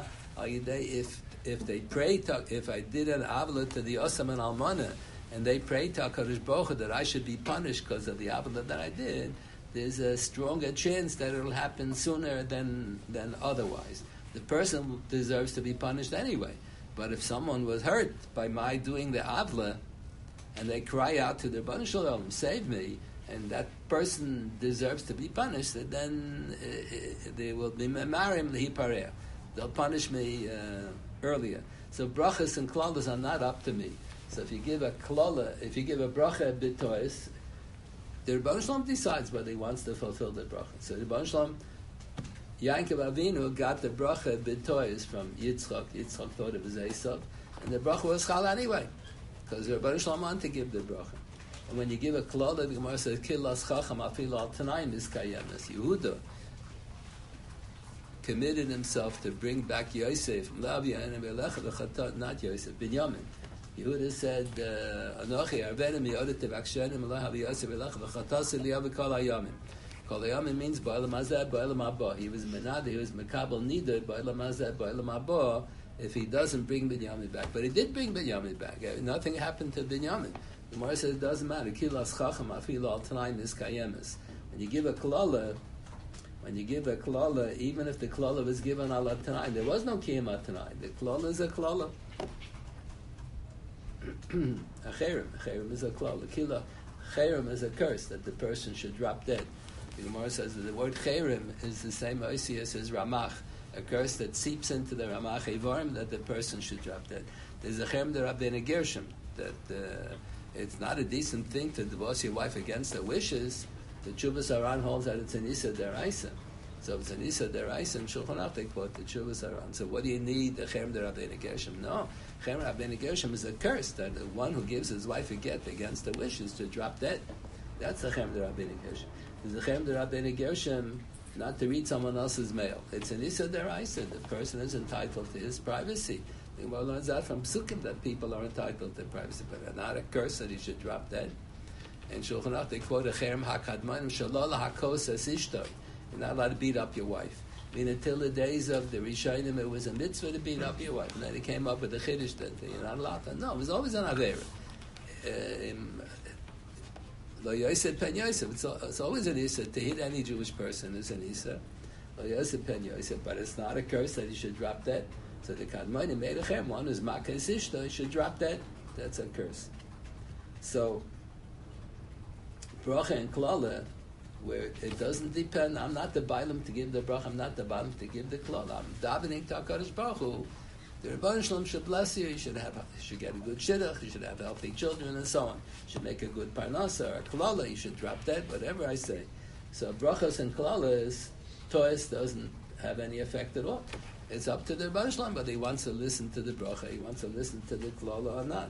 Speaker 1: if they pray to, if I did an avla to the Yosem and Almana, and they pray to HaKadosh Baruch Hu that I should be punished because of the avla that I did, there's a stronger chance that it'll happen sooner than otherwise. The person deserves to be punished anyway. But if someone was hurt by my doing the avla, and they cry out to the Rebbeinu Shalom, save me, and that person deserves to be punished, then they will be marim lehipareh. They'll punish me earlier. So brachas and klalas are not up to me. So if you give a klala, if you give a bracha b'tois, the Rebbeinu Shalom decides whether he wants to fulfill the bracha. So the Rebbeinu Shalom, Yaakov Avinu got the bracha b'tois from Yitzchak. Yitzchak thought it was Esav, and the bracha was chal anyway, because the Rebbeinu Shalom wanted to give the bracha. And when you give a klala, the Gemara says, "Kilas chacham afil al tanayim is kayemes." Yehuda committed himself to bring back Yosef, not Yosef, Binyamin. Yehuda said, "Anochi arvenim yodet tevakshenim alav Yosef elach v'chatas eliyav kol hayamim." Kol hayamim means ba'elam hazeh, ba'elam haba. He was menad, he was mekabel nidud, ba'elam hazeh, ba'elam haba. If he doesn't bring Binyamin back, but he did bring Binyamin back. Nothing happened to Binyamin. The Gemara says it doesn't matter. Kilas chacham afil al tanayim is kayemes. When you give a klala, even if the klala was given al tanayim, there was no kiyam al tanayim. The klala is a klala. A cherem is a klala. Kila cherem is a curse that the person should drop dead. The Gemara says that the word cherem is the same oisius as ramach, a curse that seeps into the ramach evarim that the person should drop dead. There's a cherem der Rabbeinu Gershom that it's not a decent thing to divorce your wife against her wishes. The Chuvas Aran holds that it's an Isa Deraisa. So if it's an Isa Deraisa, in Shulchan Aruch they quote the Chuvas Aran. So what do you need the Cherem der Rabbeinu Gershom? No. Cherem Rabbeinu Gershom is a curse that the one who gives his wife a get against her wishes to drop dead. That's the Cherem der Rabbeinu Gershom. There's the Cherem der Rabbeinu Gershom not to read someone else's mail. It's an Isa Deraisa. The person is entitled to his privacy. The Gemara learns that from Psukim that people are entitled to privacy, but not a curse that he should drop dead. In Shulchan Aruch they quote a cherem hakadmanim shalol hakos as ishtoi. You're not allowed to beat up your wife. I mean, until the days of the Rishonim, it was a mitzvah to beat up your wife, and then he came up with the chiddush that you're not allowed to. No, it was always an avera. Lo Yosef pen Yosef. It's always an isa to hit any Jewish person is an isa. Lo Yosef pen Yosef, but it's not a curse that you should drop dead. So the Kadmonim made a cherem. One is makas ishto, you should drop dead. That's a curse. So bracha and klala, where it doesn't depend. I'm not the bailam to give the bracha. I'm not the bailam to give the klala. I'm davening to HaKadosh Baruch Hu. The Rebbeinu Shalom should bless you. You should get a good shidduch. You should have healthy children and so on. You should make a good parnasa or a klala. You should drop dead. Whatever I say. So brachas and klalas, tois doesn't have any effect at all. It's up to the Rebbeinu Shalom, but he wants to listen to the bracha. He wants to listen to the klala or not.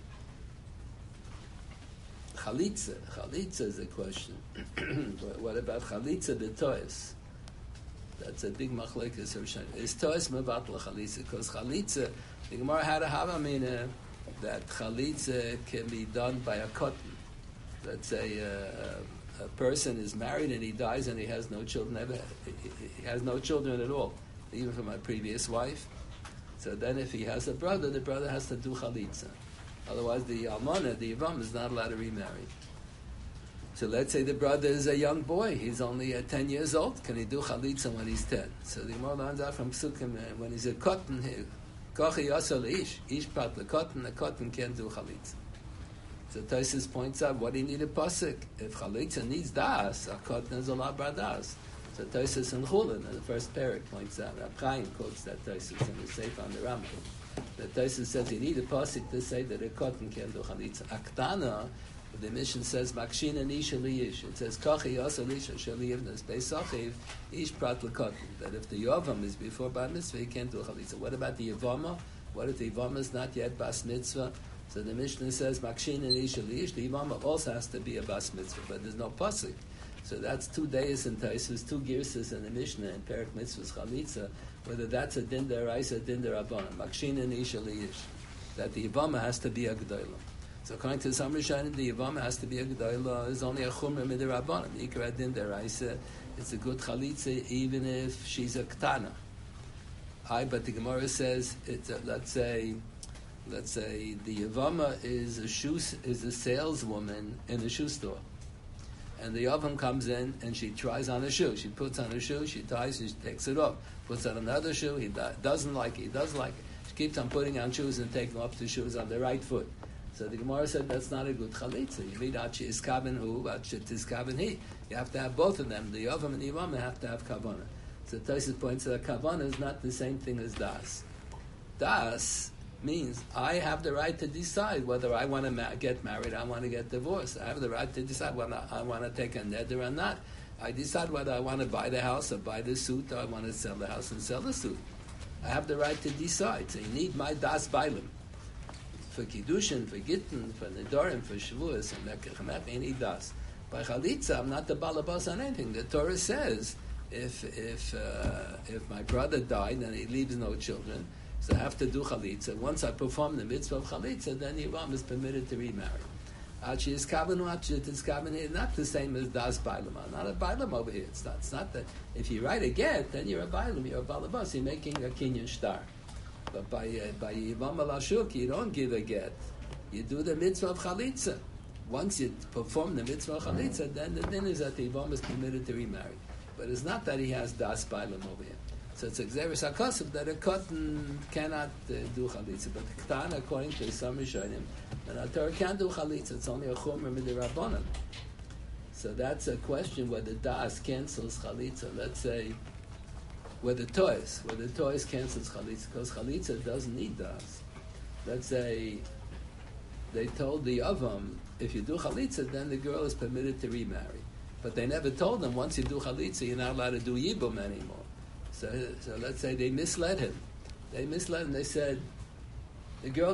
Speaker 1: Chalitza. Chalitza is a question. What about chalitza b'tois? That's a big machlekes. Is tois mevatla chalitza? Because chalitza, the Gemara had a havamina that chalitza can be done by a cotton. Let's say a person is married and he dies and he has no children. He has no children at all, even from a previous wife. So then, if he has a brother, the brother has to do chalitza. Otherwise, the almana, the yavam, is not allowed to remarry. So let's say the brother is a young boy. He's only 10 years old. Can he do chalitza when he's 10? So the Gemara learns out from Psukim, when he's a cotton, kochi yasol ish pat the cotton can't do chalitza. So Tosfos points out, what do you need a pasuk? If chalitza needs das, a cotton is a la bradas. So Tosfos in Chulin, in the first parak, points out, Rab Chaim quotes that Tosfos in the Sefer on the Rambam. The Tosfos says you need a pasuk to say that a cotton can do chalitza. Aktana, the mission says Makshina Nisha Liyish. It says Kachi Yasa Lisha Shaliyivnas Beisachiv Ish Prat L'Kotn. That if the Yavam is before Bar Mitzvah, he can't do chalitza. What about the Yavama? What if the Yavama is not yet Bas Mitzvah? So the Mishnah says Makshina Nisha Liyish. The Yavama also has to be a Bas Mitzvah, but there's no pasuk. So that's 2 days in Tosfos, 2 girsas in the Mishnah and Perak Mitzvahs chalitza. Whether that's a din deraisa, din derabbanan, Makshina Nisha Liyish. That the Yavama has to be a G'dayla. So according to some Rishonim, the Yavama has to be a G'dayla, is only a Chumra midirabbanan. The Ikar Adin Deraisa, it's a good chalitza even if she's a Ktana. But the Gemara says, let's say the Yavama is a saleswoman in a shoe store. And the Yavam comes in and she tries on a shoe. She puts on a shoe, she ties, she takes it off. Puts on another shoe, he doesn't like it, he does like it. She keeps on putting on shoes and taking off the shoes on the right foot. So the Gemara said that's not a good chalitza. You need Achi Iskaben Hu, Achi Tiskaben He. You have to have both of them. The Yavam and the Yavama have to have Kavanah. So Tosfos points out that Kavanah is not the same thing as Das. Das means I have the right to decide whether I want to get married, I want to get divorced. I have the right to decide whether I want to take a neder or not. I decide whether I want to buy the house or buy the suit, or I want to sell the house and sell the suit. I have the right to decide. So you need my das bailim. For Kiddushin, for Gittin, for Nedorim, for Shavuos, and Mekach, any das. By Chalitza, I'm not the balabas on anything. The Torah says, if my brother died and he leaves no children, so I have to do Chalitza. Once I perform the mitzvah of Chalitza, then Yivam is permitted to remarry. Achi is Kavanu, Achi is Kavanu, not the same as Das Bailam. Not a Bailam over here. It's not that. If you write a get, then you're a Bailam, you're a Balabas, you're making a Kinyan star. But by Yivam al-Ashuk, you don't give a get. You do the mitzvah of Chalitza. Once you perform the mitzvah of Chalitza, then the din is that the Yivam is permitted to remarry. But it's not that he has Das Bailam over here. So it's Xeris HaKosov that a cotton cannot do Chalitza. But the Ktan, according to some Rishonim, and a Torah can't do Chalitza. It's only a Chomer Midirabbanan. So that's a question whether Das cancels Chalitza. Let's say whether Toys cancels Chalitza, because Chalitza doesn't need Das. Let's say they told the Yavam, if you do Chalitza, then the girl is permitted to remarry. But they never told them, once you do Chalitza, you're not allowed to do Yibum anymore. So let's say they misled him. They said, the girl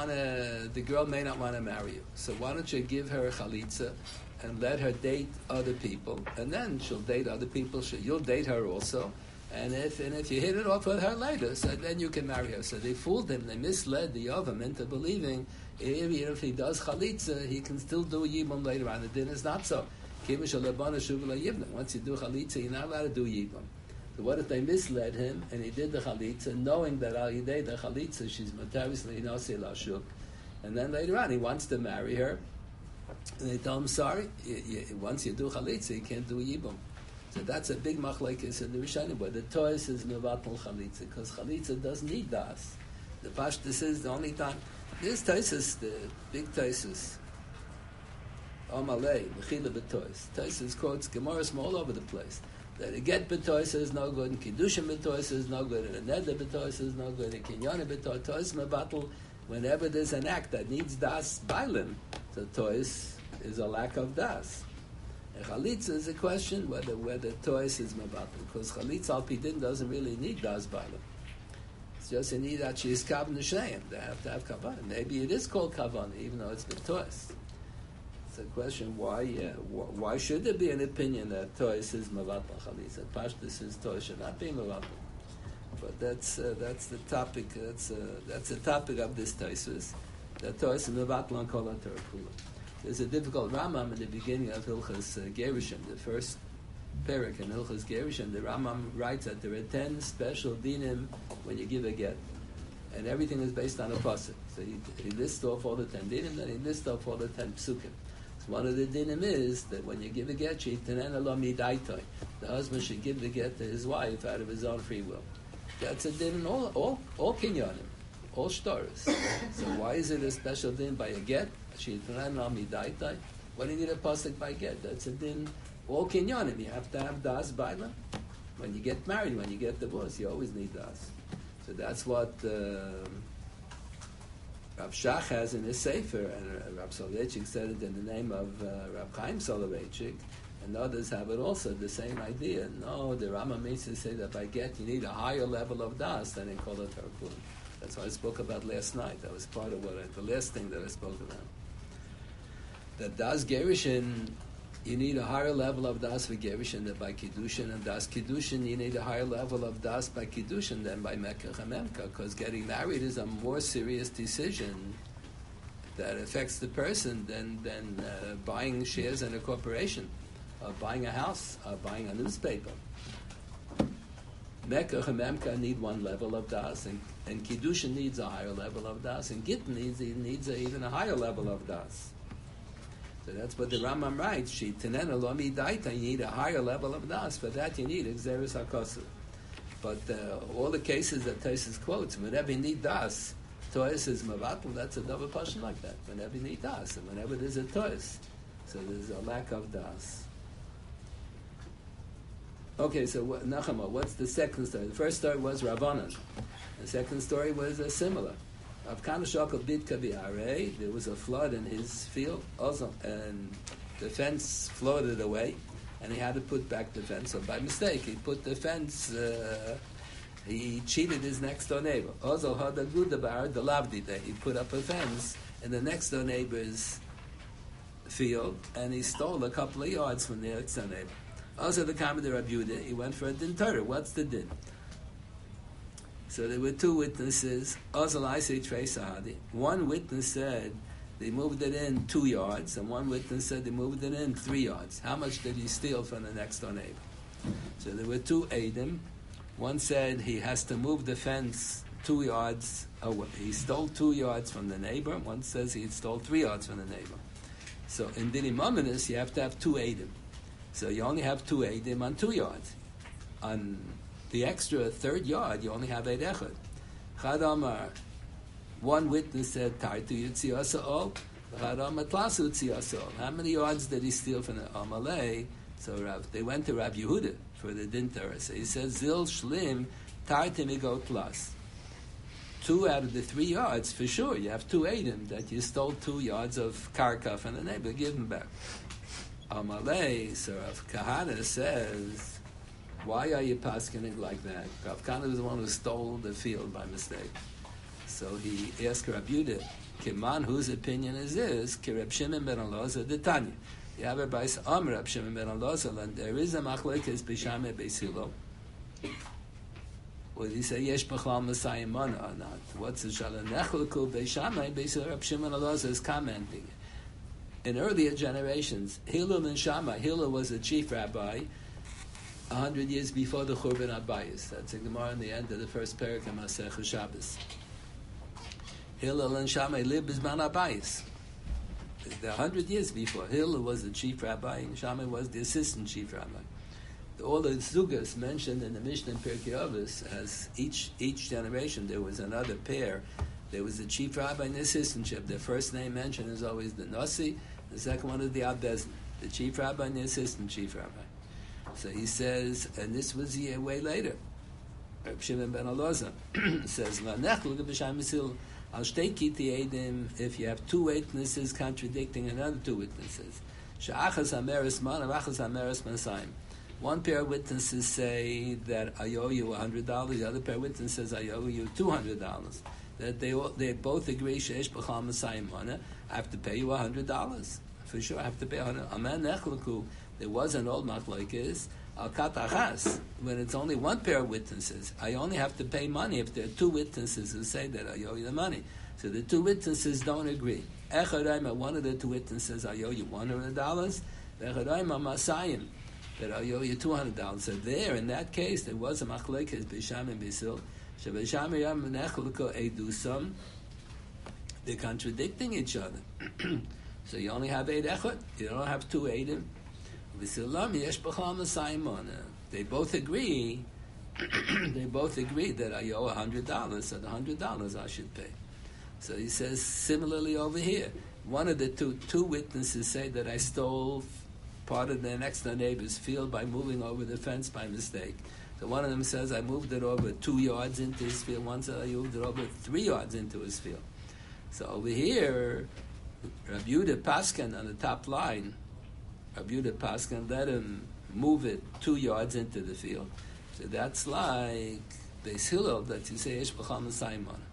Speaker 1: may not want to marry you. So why don't you give her a chalitza and let her date other people, and then she'll date other people. You'll date her also, and if you hit it off with her later, so then you can marry her. So they fooled him. They misled the Yavam into believing even if he does chalitza, he can still do yibum later on. The din is not so. Once you do chalitza, you're not allowed to do yibum. So what if they misled him and he did the chalitza, knowing that al yidei the chalitza she's materially nasi lashuk, and then later on he wants to marry her, and they tell him, sorry, once you do chalitza, you can't do yibum. So that's a big machlekes in the Rishonim, but the Toys is mevatel chalitza, because chalitza doesn't need das. The Pashtus is the only time. This Toysus, the big Toysus, Amalei, Mechila b'Toys. Toysus quotes Gemaras from all over the place. That a get b'Toys is no good, and Kiddushin b'Toys is no good, and a neder b'Toys is no good, and Kinyana b'Toys, Toys mevatel. Whenever there's an act that needs das bailim, the Toys is a lack of das. And Chalitza is a question whether Toys is mevatel, because Chalitza al pidin doesn't really need das bailim. It's just a need that she is kavan l'sheim. They have to have kavan. Maybe it is called kavan, even though it's b'Toys. It's a question why should there be an opinion that Toys is mevatel Chalitza? Pashtus is Toys should not be mevatel. But that's the topic. That's the topic of this Tosfos. That Toys is mevatel on kol haTorah kula. There's a difficult Rambam in the beginning of Hilchos Gerushin, the first parak in Hilchos Gerushin. The Rambam writes that there are 10 special dinim when you give a get, and everything is based on a pasuk. So he lists off all the 10 dinim, then he lists off all the 10 psukim. So one of the dinim is that when you give a get, the husband should give the get to his wife out of his own free will. That's a din in all kinyanim, all shtaros. So why is it a special din by a get? What do you need a pasuk by get? That's a din, all kinyanim. You have to have das bailam. When you get married, when you get divorced, you always need das. So that's what Rav Shach has in his sefer, and Rav Soloveitchik said it in the name of Rav Chaim Soloveitchik. And others have it also, the same idea. No, the Rambam means to say that by get you need a higher level of das than in kol haTorah kula. That's what I spoke about last night. That was part of the last thing that I spoke about. That das gerushin, you need a higher level of das for gerushin than by kiddushin, and das kiddushin, you need a higher level of das by kiddushin than by mekach hamemka, because getting married is a more serious decision that affects the person than buying shares in a corporation, or buying a house, or buying a newspaper. Mekach and Memka need one level of das, and Kiddushin needs a higher level of das, and Gittin needs even a higher level of das. So that's what the Rambam writes. You need a higher level of das. For that you need Xeris HaKosov. But all the cases that Tosfos quotes, whenever you need das, toys is mavatul, that's a double passion like that. Whenever you need das, and whenever there's a toys, so there's a lack of das. Okay, so Nachama, what's the second story? The first story was Ravanan. The second story was similar. Rav Kana Shakal Bidka Bi'arei, there was a flood in his field, also, and the fence floated away, and he had to put back the fence. So by mistake, he put the fence, he cheated his next door neighbor. Also, Hada Gudabar, the Lavdita, he put up a fence in the next door neighbor's field, and he stole a couple of yards from the next door neighbor. Also, the Kameh Rabbi Yehuda, he went for a din Torah. What's the din? So there were two witnesses. Also, I say Trey Sahadi. One witness said they moved it in 2 yards, and one witness said they moved it in 3 yards. How much did he steal from the next door neighbor? So there were two Eidim. One said he has to move the fence 2 yards away. He stole 2 yards from the neighbor. One says he stole 3 yards from the neighbor. So in Dinim Ominous, you have to have two Eidim. So you only have two Eidim on 2 yards. On the extra third yard, you only have Eid Echad. Chad Amar, one witness said, Tartu Yitzi Asa'ol, Chad Amar Tlasu Yitzi Asa'ol. How many yards did he steal from the Amalei? So they went to Rav Yehuda for the Din Torah. So he says, Zil Shlim, Tartu Migo Tlas. 2 out of the 3 yards, for sure, you have two Eidim that you stole 2 yards of karka from the neighbor, give them back. Amalei, so Rav Kahana says, why are you paskening like that? Rav Kahana was the one who stole the field by mistake. So he asked Rabbi Yehuda, Kiman, whose opinion is this? Ki Reb Shimon ben Elazar the Tanya. You have a Bais Am Reb Shimon ben Elazar, and there is a machlekes b'Shamei Beis Hillel. Would he say Yesh B'chlal Masayim Mana or not? What's the Shalom Nechleku b'Shamei Beis Hillel? Reb Shimon Elazar is commenting. In earlier generations, Hillel and Shammai, Hillel was a chief rabbi 100 years before the Churban Abayis. That's a Gemara in the end of the first parak of Masechah Shabbos. Hillel and Shammai lived Bisman Abayis. They're 100 years before. Hillel was the chief rabbi, and Shammai was the assistant chief rabbi. All the Zugas mentioned in the Mishnah and Pirkei Avos, as each generation there was another pair. There was the chief rabbi and the assistantship. The first name mentioned is always the Nasi. The second one is the Abdezn, the chief rabbi and the assistant chief rabbi. So he says, and this was way later. Reb Shimon ben Elazar says, if you have two witnesses contradicting another two witnesses. One pair of witnesses say that I owe you $100, the other pair of witnesses says I owe you $200. That they both agree, I have to pay you $100. For sure, I have to pay $100. There was an old machlokes al katachas when it's only one pair of witnesses. I only have to pay money if there are two witnesses who say that I owe you the money. So the two witnesses don't agree. One of the two witnesses I owe you $100. Masayim that I owe you $200. So there, in that case, there was a machlokes b'Sham and Bisil. They're contradicting each other. So you only have 8 echad. You don't have 2 eidim. They both agree. They both agree that I owe $100, so the $100 I should pay. So he says similarly over here. One of the two witnesses say that I stole part of the next door neighbor's field by moving over the fence by mistake. So one of them says I moved it over 2 yards into his field. One says I moved it over 3 yards into his field. So over here, Rabbi Yehuda Paskan on the top line, Rabbi Yehuda Paskan let him move it 2 yards into the field. So that's like Beis Hillel that you say Yesh B'chal Masayim on.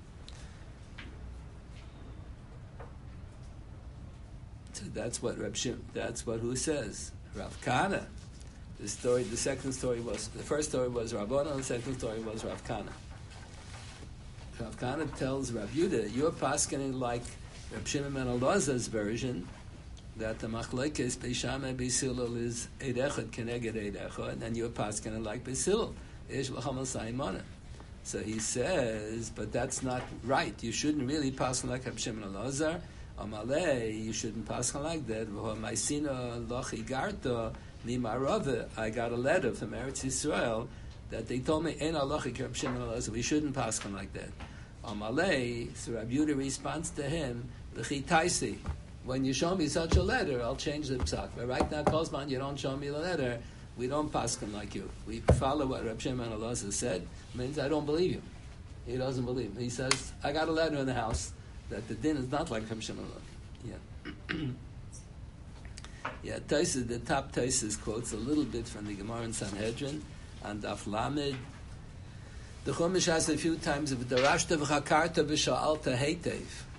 Speaker 1: So that's what that's what who says. Rav Kana. The first story was Rabbanan, the second story was Rav Kana. Rav Kana tells Rav Yehuda, you're paskening like Reb Shimon ben Elazar's version, that the machlekes Beis Beis Hillel is Eid Echad keneged Eid Echad, and you're paskening like Beis Hillel, Yesh B'chal Masayim on. So he says, but that's not right. You shouldn't really pasken like Reb Shimon ben Elazar. Amalei, you shouldn't pasken like that. Ma'asina lochi garta nimarave. I got a letter from Eretz Yisrael that they told me, "Ein halacha Reb Shimon ben Elazar." We shouldn't pasken like that. Amalei, so Rabbi Yehuda responds to him, L'chi taisi. When you show me such a letter, I'll change the psak. But right now, Kozman, you don't show me the letter, we don't paskin like you. We follow what Reb Shimon Elazar said. Means I don't believe you. He doesn't believe me. He says, I got a letter in the house that the din is not like Reb Shimon Elazar. Yeah. Yeah, Taisus, the top Taisus quotes a little bit from the Gemara in Sanhedrin and Daf Lamed. The Chumash has a few times of Darashta v'chakarta v'sha'alta heitev.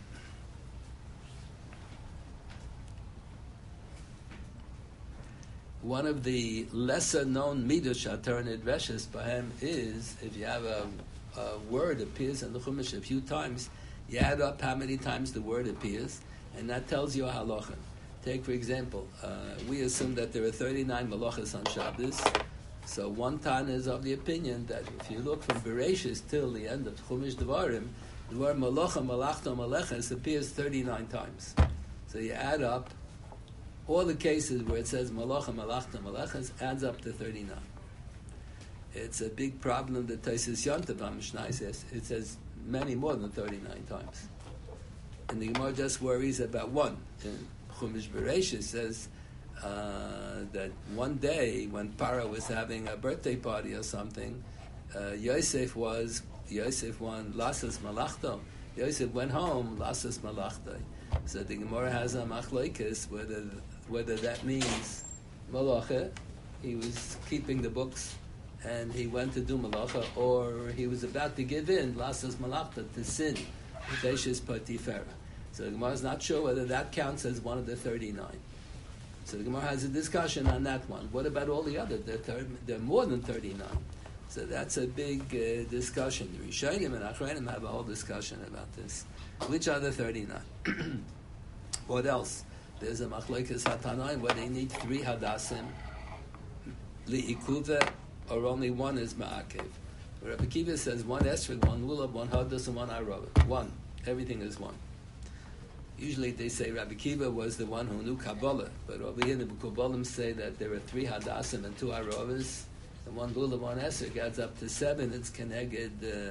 Speaker 1: One of the lesser-known midos shatar and Reshes Bahem is if you have a word appears in the Chumash a few times, you add up how many times the word appears, and that tells you a halacha. Take, for example, we assume that there are 39 malachas on Shabbos, so one Tana is of the opinion that if you look from Bereshis till the end of Chumash Devarim, the word malacha, malachta, maleches appears 39 times. So you add up all the cases where it says malacha, malachta, maleches adds up to 39. It's a big problem that Taisus Yontav HaMishnah says. It says many more than 39 times. And the Gemara just worries about one. And Chumash Bereshis says that one day when Paro was having a birthday party or something, Yosef won Lasas Malachta. Yosef went home, Lasas Malachta. So the Gemara has a machlokes whether that means malacha, he was keeping the books and he went to do malacha, or he was about to give in lasas malachta to sin, Veshis Patifera. So the Gemara is not sure whether that counts as one of the 39. So the Gemara has a discussion on that one. What about all the other? There are more than 39. So that's a big discussion. The Rishonim and Achronim have a whole discussion about this. Which are the 39? What else? There's a machlokes hatanaim where they need 3 hadasim li'ikuva, or only one is ma'akev. Rabbi Akiva says 1 esrog, 1 lulav, 1 hadas, and 1 arava. 1. Everything is 1. Usually they say Rabbi Akiva was the one who knew Kabbalah, but over here the Kabbalim say that there are 3 hadasim and 2 aravas, and 1 lulav, 1 esrog adds up to 7. It's keneged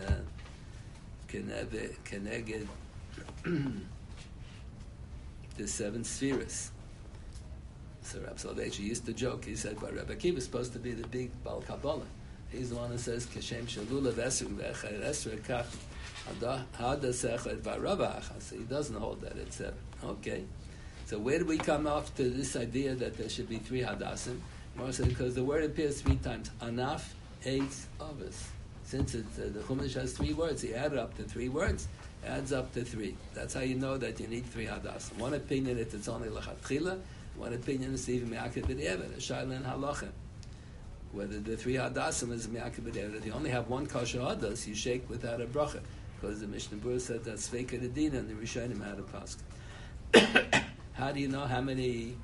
Speaker 1: the 7 spheres. So Rabbi Soloveitch used to joke. He said, "But Rabbi Akiva is supposed to be the big Baal Kabbalah. He's the one who says, Kashem Shalula Vesuk Vechad Esra Kach Hada Sechad Varavacha." So he doesn't hold that at 7. Okay. So where do we come off to this idea that there should be 3 hadasim? More so because the word appears 3 times. Anaf, Eitz, Avos. Since it's, the Chumash has 3 words, he added up to 3 words. Adds up to 3. That's how you know that you need 3 hadasim. One opinion is it's only lachatchila. One opinion is even me'akev b'di'evet, a shayla and halacha. Whether the 3 hadasim is me'akev b'di'evet. If you only have 1 kosher hadas, you shake without a bracha, because the Mishnah Berurah said that's sveika d'dina, and the Rishonim had a pasuk. How do you know how many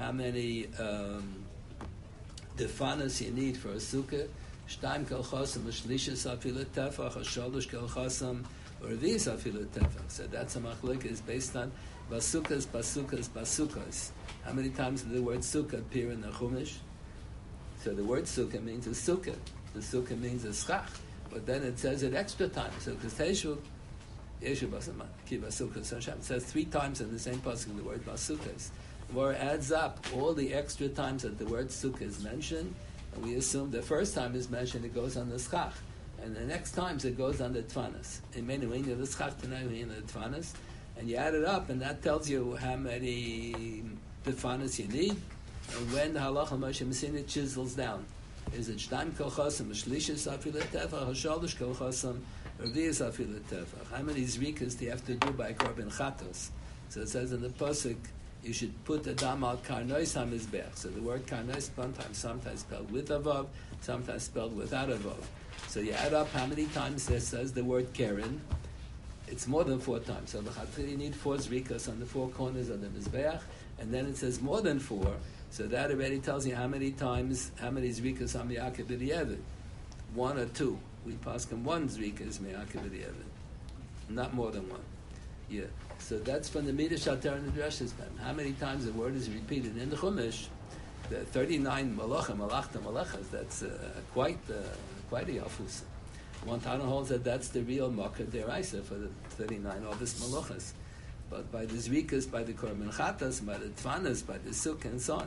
Speaker 1: defanas you need for a sukkah? Shtaim kol chosam, shlishas afilat tefach, shalosh kol chosam, or revi'is afilat tefach. So that's a machlokes is based on basukas, basukas, basukas. How many times did the word sukkah appear in the Chumash? So the word sukkah means a sukkah. The sukkah means a schach. But then it says it extra times. So because Teshuv, Yeshu Basaman, Ki Basukas Hashem. It says 3 times in the same passage in the word basukas. The word adds up all the extra times that the word sukkah is mentioned, and we assume the first time is mentioned, it goes on the schach. And the next times it goes on the tfanas. In many ways, the schach tonight in the tfanas. And you add it up, and that tells you how many defanas you need, and when the halacha Moshe Messina chisels down. Is it shtaim kol chosam, shlishis afilat tefach, shalosh kol chosam, revi'is afilat tefach? How many zrikas do you have to do by korban chatos? So it says in the pasuk, you should put the dam al karnois hamizbech. So the word karnois sometimes spelled with a vav, sometimes spelled without a vav. So you add up how many times it says the word keren. It's more than 4 times. So you need 4 zrikas on the 4 corners of the mizbeach, and then it says more than 4. So that already tells you how many times, how many zrikas on me'akev b'di'evet. 1 or 2. We pass him 1 zrika is me'akev b'di'evet. Not more than 1. Yeah. So that's from the Midrash Shatar and the Drashas. How many times the word is repeated in the Chumash? The 39 malachim, malachta, malachas. That's quite a yafus. One Tana holds that that's the real Makkah Deraisa for the 39 Ovis Malachas. But by the Zrikas, by the Korban Chatas, by the Tvanas, by the Sukkah, and so on.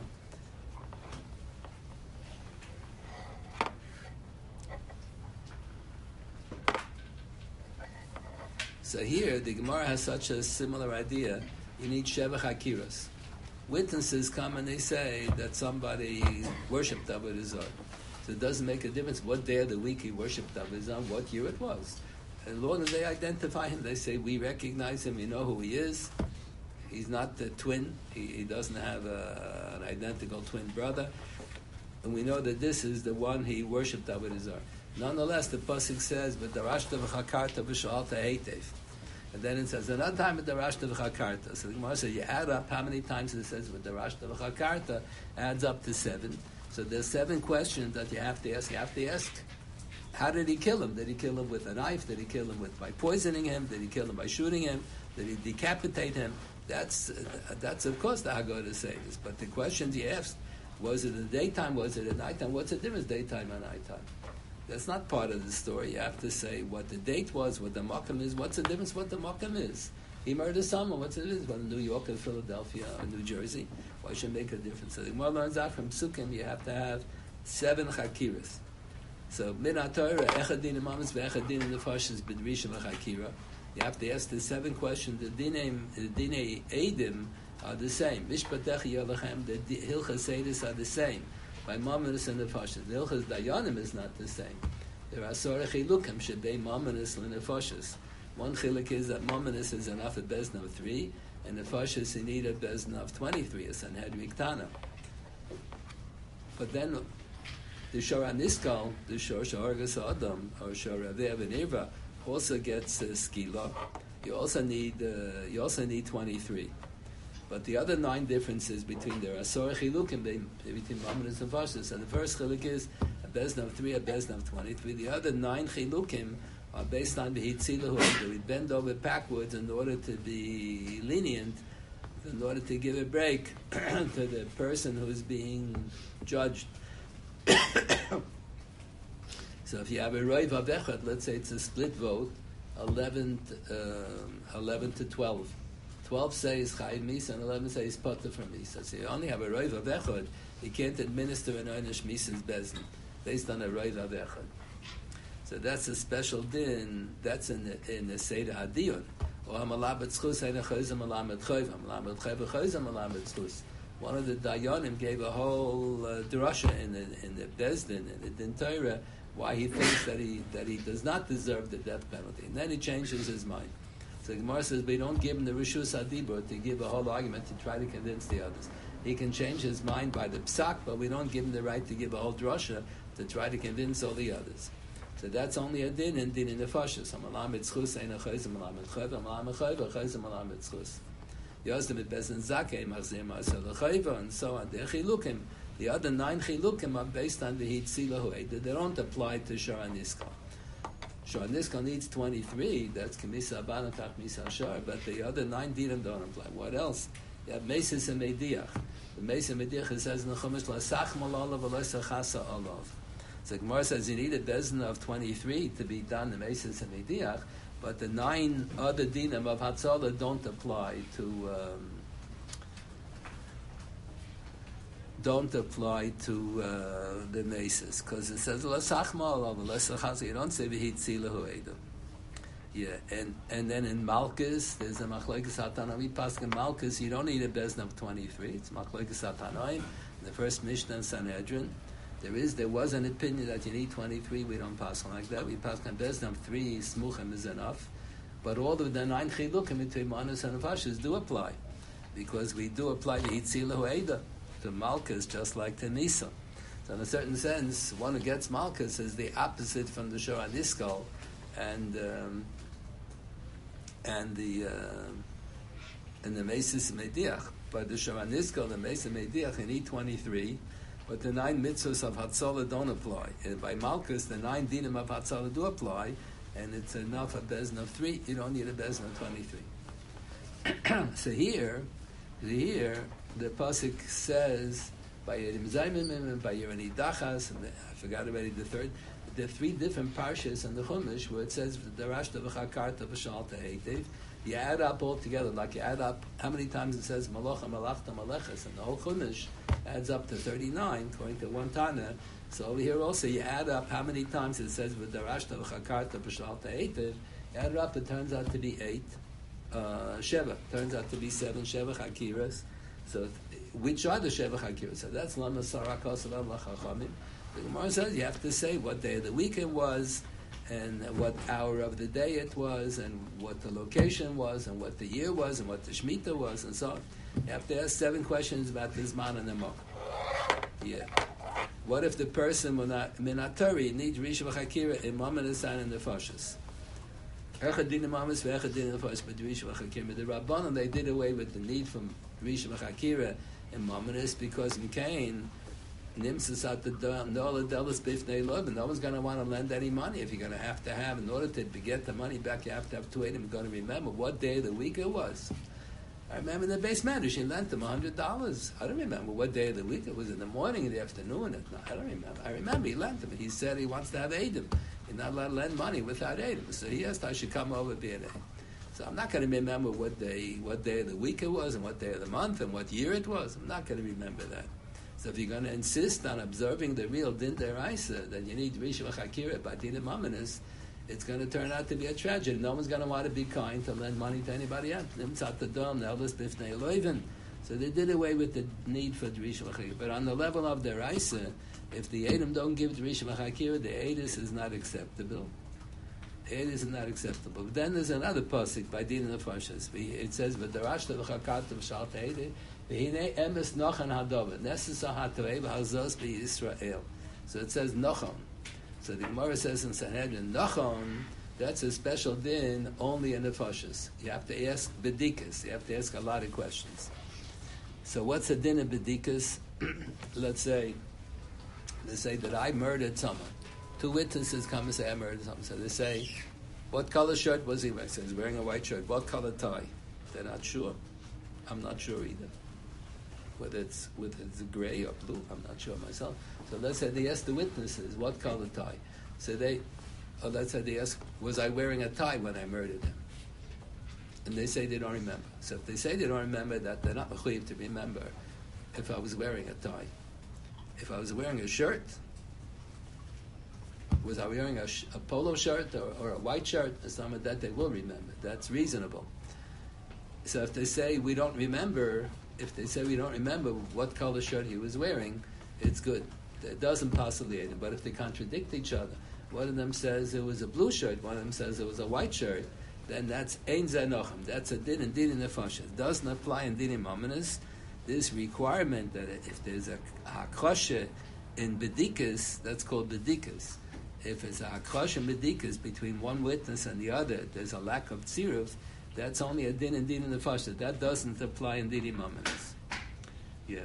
Speaker 1: So here, the Gemara has such a similar idea. You need Shevach Akiras. Witnesses come and they say that somebody worshipped Avodah Zarah. So it doesn't make a difference what day of the week he worshipped Avodah Zarah, what year it was. As long as they identify him, they say, we recognize him, we know who he is. He's not the twin. He doesn't have an identical twin brother. And we know that this is the one he worshipped Avodah Zarah. Nonetheless, the pasuk says, "V'darashta v'chakarta v'shalta heitev," and then it says another time "V'darashta v'chakarta." So the Gemara says you add up how many times it says "V'darashta v'chakarta," adds up to 7. So there's 7 questions that you have to ask. You have to ask, how did he kill him? Did he kill him with a knife? Did he kill him by poisoning him? Did he kill him by shooting him? Did he decapitate him? That's of course the Haggadah says. But the questions you ask: was it in the daytime? Was it at nighttime? What's the difference, daytime and nighttime? That's not part of the story. You have to say what the date was, what the makam is. What's the difference what the makam is? He murdered someone. What's the difference? Whether New York or Philadelphia or New Jersey? Why should it make a difference? So the Gemara learns out from Sukkim, you have to have 7 chakiras. So min ha-Torah, echad din imamis ve'echad din nefashis b'drisha v'chakira. You have to ask the 7 questions. The dinei edim are the same. Mishpatechi yolachem, the hilchas edis are the same. By Mamonis and Nefashis. The Hilchas Dayanim is not the same. There are Sorech Chilukim, Shebei Mamonis and Nefashis. One chiluk is that Mamonis is enough at Bezna of 3, and Nefashis you need at Bezna of 23, a Sanhedrin Ktana. But then, the Shora Niskal, the Shor Shorgas Adam, or Shor Aveh V'Nirva, also gets Skila. You also need 23. But the other 9 differences between the Asor Chilukim, between Mamonis and Nefashis, and the first chiluk is a Bezna of 3, a Bezna of 23. The other 9 Chilukim are based on the Hitzilahu. We bend over backwards in order to be lenient, in order to give a break to the person who is being judged. So if you have a Roiv Avechad, let's say it's a split vote, 11 to 12. 12 says Chayiv Misa and 11 says Potter from Misa. So you only have a Roiv Avechad, you can't administer an Einish Misa's Bezin based on a Roiv Avechad. So that's a special din, that's in the Seder Hadiyun. Or Hamalabet Tzchus, Ein HaChoyz Hamalamet Choyv, Hamalamet Choyv HaChoyz Hamalamet Tzchus. One of the Dayanim gave a whole drasha in the Bezdin, in the Din Torah, why he thinks that he does not deserve the death penalty. And then he changes his mind. So the Gemara says we don't give him the Rishus HaDibur to give a whole argument to try to convince the others. He can change his mind by the psak, but we don't give him the right to give a whole drasha to try to convince all the others. So that's only a din in nefashis. Hamalam etzchus ein achayz hamalam etchayv hamalam echayv achayz hamalam etzchus. Yosdem et bezin zakei machzir ma'aseh l'chayva and so on. The other 9 chilukim are based on the hitzilahu. They don't apply to Shara Niskal. Shara Niskal needs 23. That's Kemisa Abana Tach Misa Shar. But the other 9 dinim don't apply. What else? You have Mesis and Mediach. The Mesis and Mediach it says in the Chumash L'asach malalav v'lo'sachasa olav. So Gemara says you need a bezin of 23 to be done the Mesis and Mediach, but the 9 other dinim of Hatzalah don't apply to the Mesis, because it says L'asachma olav v'lo'sachasa. You don't say v'hitzilahu edu. Yeah, and then in Malkus, there's a Machlokes HaTanoim. Paskin Malkus, you don't need a bezin of 23. It's Machlokes HaTanoim. The first Mishnah in Sanhedrin. There was an opinion that you need 23. We don't pass on like that. We pass on bezin of 3. Smuchim is enough. But all of the 9 chilukim between Manus and Nefashis do apply, because we do apply the Hitzilahu Eida to Malkus just like to Nisa. So in a certain sense, one who gets Malkus is the opposite from the Shor HaNiskal and the Mesis Mediach. But the Shor HaNiskal, the Mesis Mediach, you need 23. But the 9 mitzvahs of Hatzalah don't apply. And by Malkus, the 9 dinim of Hatzalah do apply, and it's enough a bezin of 3. You don't need a bezin of 23. So here, the pasuk says by Yerim Zaymim and by Yerani Dachas, and I forgot already the third. there are three different parshas in the Chumash where it says Darashta v'chakarta v'shalta heitiv. You add up all together, like you add up how many times it says Malacha, Malachta, Maleches, and the whole Chumash adds up to 39, according to one Tana. So over here also, you add up how many times it says V'darashta v'chakarta v'shalta heitiv. You add it up, it turns out to be 8. Sheva turns out to be 7 Sheva Chakiras. So which are the Sheva Chakiras? So that's Lama Sarah Kosav Lachachamim. The Gemara says you have to say what day of the week it was, and what hour of the day it was, and what the location was, and what the year was, and what the Shemitah was, and so on. You have to ask 7 questions about the Zman and the Mok. Yeah. What if the person Minatari needs Rish V'Chakira in Mom and Asan and the Fashas? But the Rabbanan, they did away with the need from Rish V'Chakira in Mamonis because in Cain, Nimsas at the Nola Delis Bifnei Lov, and no one's going to want to lend any money. If you're going to have, in order to get the money back, you have to have 2 Eidim. You're going to remember what day of the week it was. I remember the base man, she lent him $100. I don't remember what day of the week it was, in the morning, in the afternoon. I don't remember. I remember he lent him. He said he wants to have Eidim. You're not allowed to lend money without Eidim. So he asked I should come over and be an Eidim. So I'm not going to remember what day of the week it was, and what day of the month, and what year it was. I'm not going to remember that. So if you're going to insist on observing the real Din Deraisa, then you need Rish V'Chakira by Din Mamonis, it's going to turn out to be a tragedy. No one's going to want to be kind to lend money to anybody else. So they did away with the need for Rish V'Chakira. But on the level of Deraisa, if the Edom don't give Rish V'Chakira, the Edis is not acceptable. It is not acceptable. But then there's another pasuk by Din and the Fashas. It says, "V'darashta v'chakarta v'shalta Eidei v'hinei emes nochan hadova nesesa hatoei v'hazos b'Yisrael." So it says Nochon. So the Gemara says in Sanhedrin, Nochon, that's a special din only in the Fashas. You have to ask bedikas. You have to ask a lot of questions. So what's a din of bedikas? Let's say that I murdered someone. 2 witnesses come and say, I murdered someone. So they say, what color shirt was he wearing? So he's wearing a white shirt. What color tie? They're not sure. I'm not sure either. Whether it's gray or blue, I'm not sure myself. So let's say they ask the witnesses, what color tie? So let's say they ask, was I wearing a tie when I murdered him? And they say they don't remember. So if they say they don't remember that, they're not mechuyev to remember if I was wearing a tie. If I was wearing a shirt, was I wearing a polo shirt or a white shirt or something that they will remember? That's reasonable. So if they say we don't remember, what color shirt he was wearing, it's good. It doesn't possibly aid him. But if they contradict each other, one of them says it was a blue shirt, one of them says it was a white shirt, then that's ein zanochem. That's a din in nefashah. It doesn't apply in din mamonis. This requirement that if there's a hakosha in bedikas, that's called bedikas. If it's a hakosha in bedikas between one witness and the other, there's a lack of tziruf, that's only a din in nefashah. That doesn't apply in din mamonis. Yeah.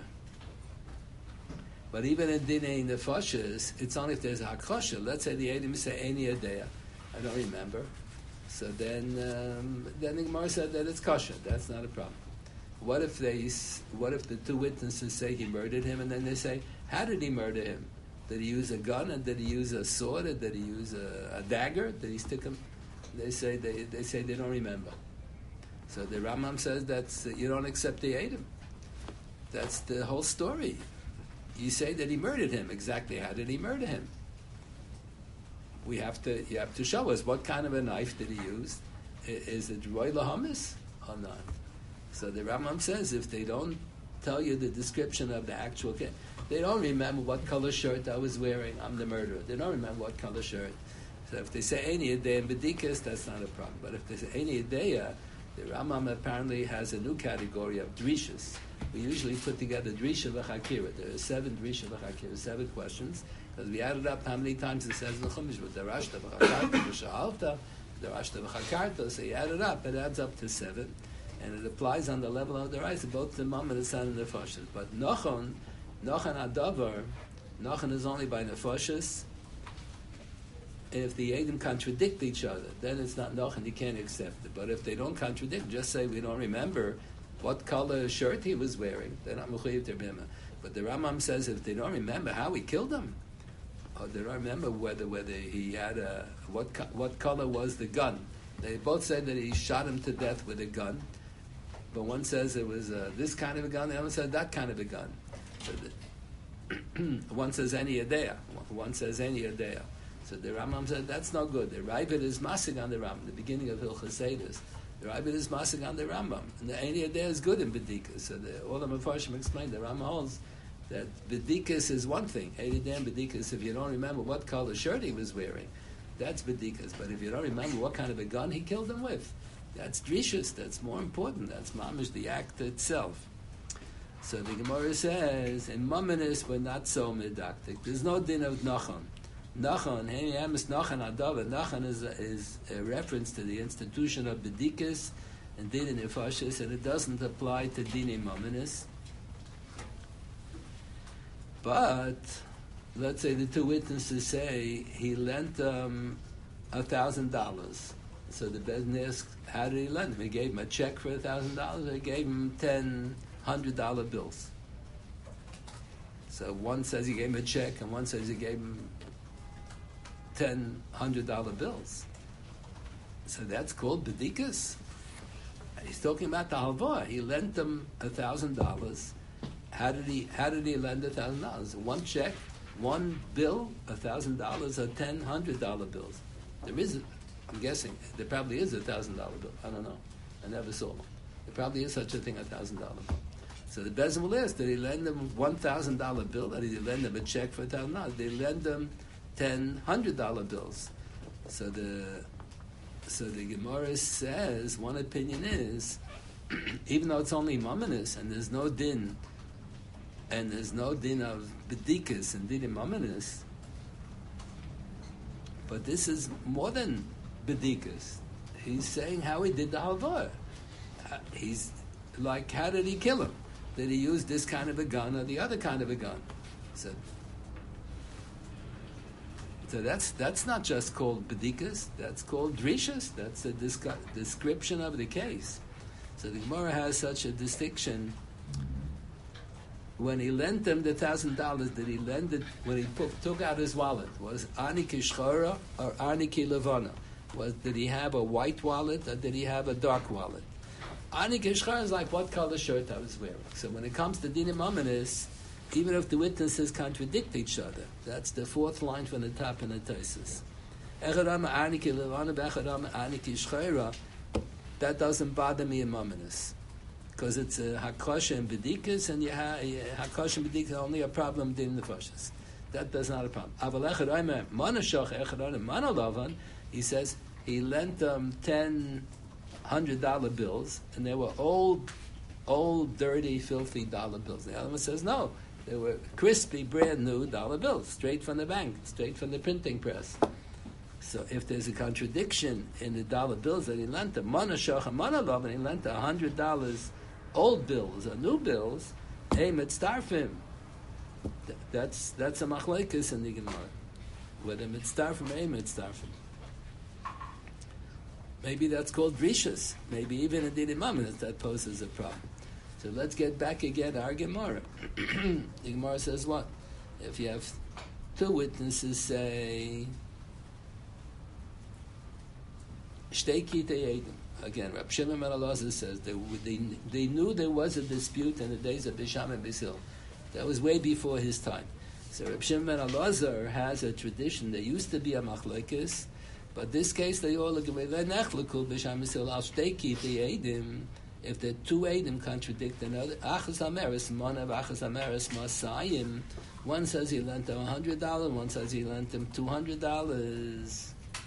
Speaker 1: But even in dinei nefashas, it's only if there's a hakosha. Let's say the Eidim say any adeya. I don't remember. So then the Gemara said that it's kosher. That's not a problem. What if the 2 witnesses say he murdered him, and then they say, how did he murder him? Did he use a gun, or did he use a sword, or did he use a dagger? Did he stick him? They say they don't remember. So the Rambam says that you don't accept the Eidim. That's the whole story. You say that he murdered him. Exactly how did he murder him? You have to show us what kind of a knife did he use. Is it Roy Lahamis or not? So the Rambam says if they don't tell you the description of the actual case, they don't remember what color shirt I was wearing, I'm the murderer. They don't remember what color shirt. So if they say any Ideya and Bedikas, that's not a problem. But if they say any Ideya, the Rambam apparently has a new category of drishas. We usually put together drisha v'chakira. There are 7 drisha v'chakira, 7 questions, because we added up how many times it says in the Chumash with darashta v'chakarta v'sha'alta, darashta v'chakarta. So you add it up, it adds up to 7, and it applies on the level of the rice, both the mom and the son and the nefashos. But nochon adavar, nochon is only by nefashos. And if the Eidim contradict each other, then it's not nochon, you can't accept it. But if they don't contradict, just say we don't remember what color shirt he was wearing, they're not mechuyev to remember. But the Rambam says if they don't remember how we killed him, they don't remember whether he had what color was the gun. They both said that he shot him to death with a gun, but one says it was this kind of a gun, the other said that kind of a gun. So one says any adea, one says any adea. So the Rambam said that's not good. The Ravid is masig on the Rambam. The beginning of Hilchos Seder, the Ravid is masig on the Rambam, and the any adea is good in Bedikas. So all the Mefarshim explained. The Rambam holds that Bedikas is one thing. Any adea and Bedikas, if you don't remember what color shirt he was wearing, that's Bedikas. But if you don't remember what kind of a gun he killed him with, that's drishus. That's more important. That's mamish, the act itself. So the Gemara says, in Mamanis we're not so medactic. There's no din of Nachon. Nachon, Nachon is a reference to the institution of Bedikas and Din and Nefashis, and it doesn't apply to Dini Mamanis. But let's say the two witnesses say he lent $1,000. So the Bezdin asked, how did he lend him? He gave him a check for $1,000, or he gave him 10 $100 bills. So one says he gave him a check, and one says he gave him 10 $100 bills. So that's called Bedikas. He's talking about the halva. He lent them $1,000. How did he lend $1,000? One check, one bill, $1,000, or 10 $100 bills. There is, I'm guessing, there probably is $1,000 bill. I don't know. I never saw one. There probably is such a thing, $1,000 bill. So the Bezdin will ask, did he lend them $1,000 bill, or did he lend them a check for $1,000? Did he lend them 10 $100 bills? So the Gemara says, one opinion is, even though it's only Mamanis, and there's no din of Bedikas and din in Mamanis, but this is more than Bedikas. He's saying how he did the halva. He's like, how did he kill him? Did he use this kind of a gun or the other kind of a gun? So that's not just called Bedikas, that's called Drishas. That's a description of the case. So the Gemara has such a distinction. When he lent them the $1,000, did he lend it when he took out his wallet? Was Ani Kishchara or Ani Kilevana? Did he have a white wallet or did he have a dark wallet? Ani Kishchara is like what color shirt I was wearing. So when it comes to Dinim Amanis, even if the witnesses contradict each other, that's the fourth line from the top in the Taisus. That doesn't bother me in Amanis, because it's a Hakosha and Bedikas, and Hakosha and Bedikas only a problem in the Nefashis. That does not a problem. He says he lent them 10 $100 bills, and they were old, dirty, filthy dollar bills. The other one says no, they were crispy, brand new dollar bills, straight from the bank, straight from the printing press. So if there's a contradiction in the dollar bills that he lent them, and he lent $100 old bills or new bills, hey, mitzdarfim. That's a machlekes in the Gemara. Whether mitzdarfim, hey, mitzdarfim. Maybe that's called drishas. Maybe even in Dinim Amanis that poses a problem. So let's get back again to our Gemara. The Gemara says what? If you have two witnesses say, Shteiki Te'edim. Again, Rab Shimon ben Elazar says they knew there was a dispute in the days of Bisham and Bisil. That was way before his time. So Rab Shimon ben Elazar has a tradition. There used to be a machlekes, but this case they all agree. If the two Edim contradict another, Achas Ameris, Monav Achas Ameris Masayim. One says he lent him $100, one says he lent him $200.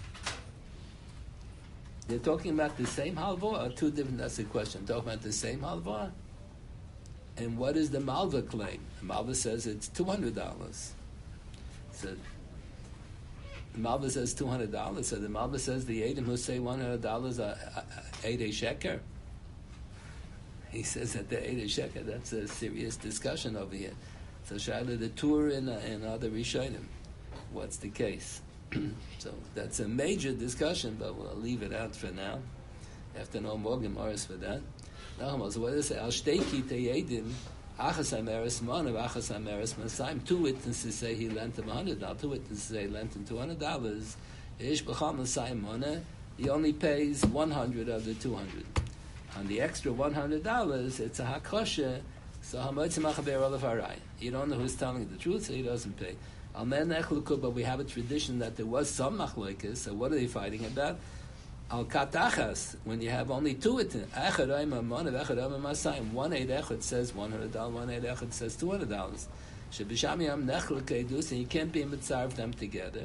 Speaker 1: They're talking about the same halva or two different? That's the question. Talking about the same halva. And what is the Malva claim? The Malva says it's $200. So the Malva says $200. So the Malva says the Edim who say $100 are ate a sheker. He says that they ate a sheker. That's a serious discussion over here. So Shaila the Tur and other Rishonim. What's the case? So that's a major discussion, but we'll leave it out for now. You have to know more Gemaras for that. So what does it say? Al shteiki te'edim. Achas Ameris Mon of Achas Ameris Masayim. Two witnesses say he lent him $100. Two witnesses say he lent him $200. Ish B'chal Masayim Mona. He only pays 100 of the 200. On the extra $100, it's a hakosha. So Hamotzim Achaber Olav Harai. You don't know who's telling the truth, so he doesn't pay. Almen Echluku, but we have a tradition that there was some machlokes. So what are they fighting about? Al katachas, when you have only two witnesses. Echad Oimah Mon of Echad Oimah Masayim. One eid echad says $100. One eid echad says $200. Shebishamiyam Nechlukei Dus, and you can't be mitzarv them together.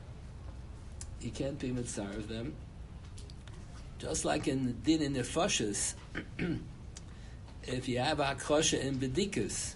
Speaker 1: You can't be mitzarv them. Just like in the din in nefashos, if you have a kosher in bedikus,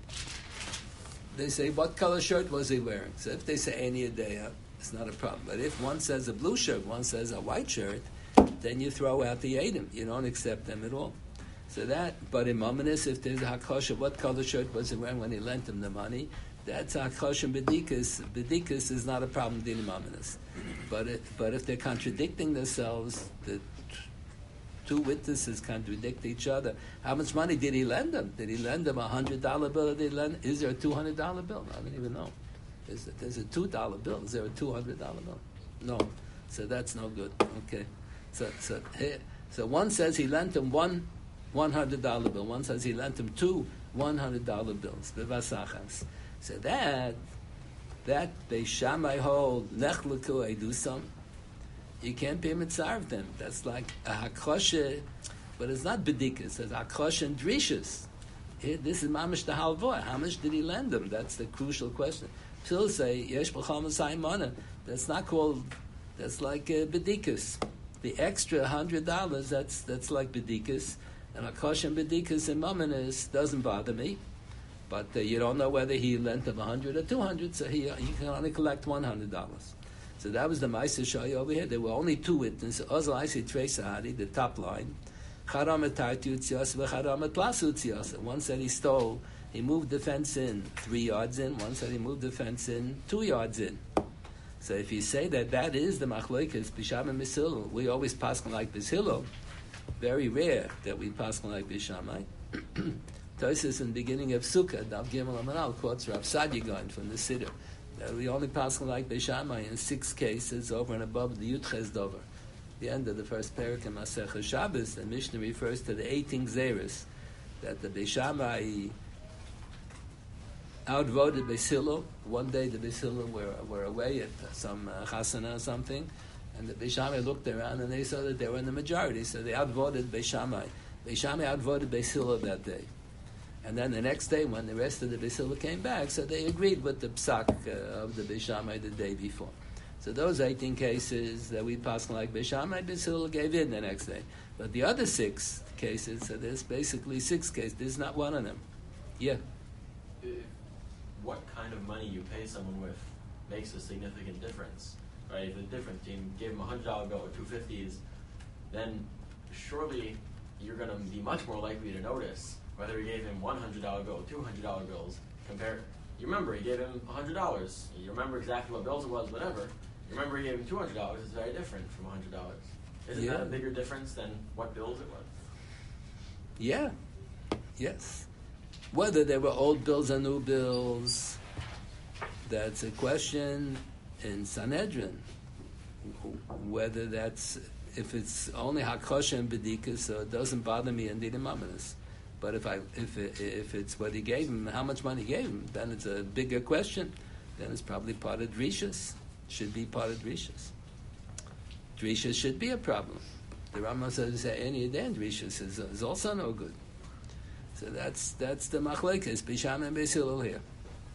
Speaker 1: they say, what color shirt was he wearing? So if they say any day, it's not a problem. But if one says a blue shirt, one says a white shirt, then you throw out the edim. You don't accept them at all. So that, but in Mamonis, if there's a hakosha, what color shirt was he wearing when he lent him the money? That's hakosha in bedikus. Bedikus is not a problem in Mamonis. But if they're contradicting themselves, the two witnesses contradict each other. How much money did he lend them? Did he lend them $100 bill? Or did he lend? Is there a $200 bill? I don't even know. There's a $2 bill. Is there a $200 bill? No. So that's no good. Okay. So one says he lent him one $100 bill. One says he lent him two $100 bills. B'vasachas. So that Beis Shammai hold nechleku edusam. You can't be mitzarv them. That's like a hakoshe, but it's not bedikas. It's hakoshe and drishas. This is mamish the halvoy. How much did he lend them? That's the crucial question. Still say yesh b'chal masayim mana. That's not called. That's like bedikas. The extra $100. That's like bedikas. And hakoshe and bedikas and mamanis doesn't bother me. But you don't know whether he lent them 100 or 200, so he can only collect $100. So that was the Ma'aser Shaya over here. There were only two witnesses. Ozal I see Trei Sahari, the top line. Charam etarti utzias v'charam etlas utzias. One said he stole. He moved the fence in 3 yards in. One said he moved the fence in 2 yards in. So if you say that is the machlokes Bisham and Bishilo, we always pass like Bishilo. Very rare that we pass like Bishamai. Tosis in the beginning of Sukkah, Dav Gimel Amanal quotes Rav Sadia going from the Siddur. We only pass like Beishamai in 6 cases over and above the Yudches Dover. The end of the first parak in Masechah Shabbos, the Mishnah refers to the 18 Zeres, that the Beishamai outvoted Beisilo. One day the Beisilo were away at some chasana or something, and the Beishamai looked around and they saw that they were in the majority, so they outvoted Beishamai. Beishamai outvoted Beisilo that day. And then the next day, when the rest of the Beisilo came back, so they agreed with the psak of the Beishamai the day before. So those 18 cases that we passed like Beishamai, Beisilo gave in the next day. But the other 6 cases, so there's basically 6 cases. This is not one of them. Yeah.
Speaker 3: What kind of money you pay someone with makes a significant difference, right? If the difference, you gave him $100 bill or 250s, then surely you're going to be much more likely to notice whether he gave him $100 bill or $200 bills. You remember he gave him $100. You remember exactly what bills it was, whatever. You remember he gave him $200. It's very different from $100. Isn't that a bigger difference than what bills it was?
Speaker 1: Yeah. Yes. Whether they were old bills or new bills, that's a question in Sanhedrin. Whether if it's only hakosha and bedika, so it doesn't bother me in Dinim Amanis. But if it's what he gave him, how much money he gave him, then it's a bigger question. Then it's probably part of drishas. Should be part of drishas. Drishas should be a problem. The Rambam says any day drishas is also no good. So that's the machlekes Bisham and Beis here.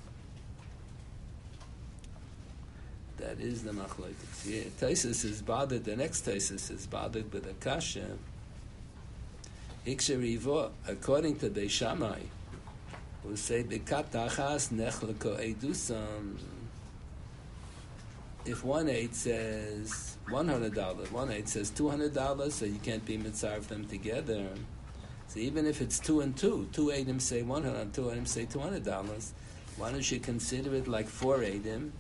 Speaker 1: That is the machlekes. Yeah, Taisus is bothered. The next Taisus is bothered with a kasha. According to Beis Shammai, who say Bekat Achas Nechleko Edusam. If one aid says $100, one aid says $200, so you can't be mitzarv them together. So even if it's 2 and 2, 2 eidim say $100, 2 eidim say $200. Why don't you consider it like 4 eidim,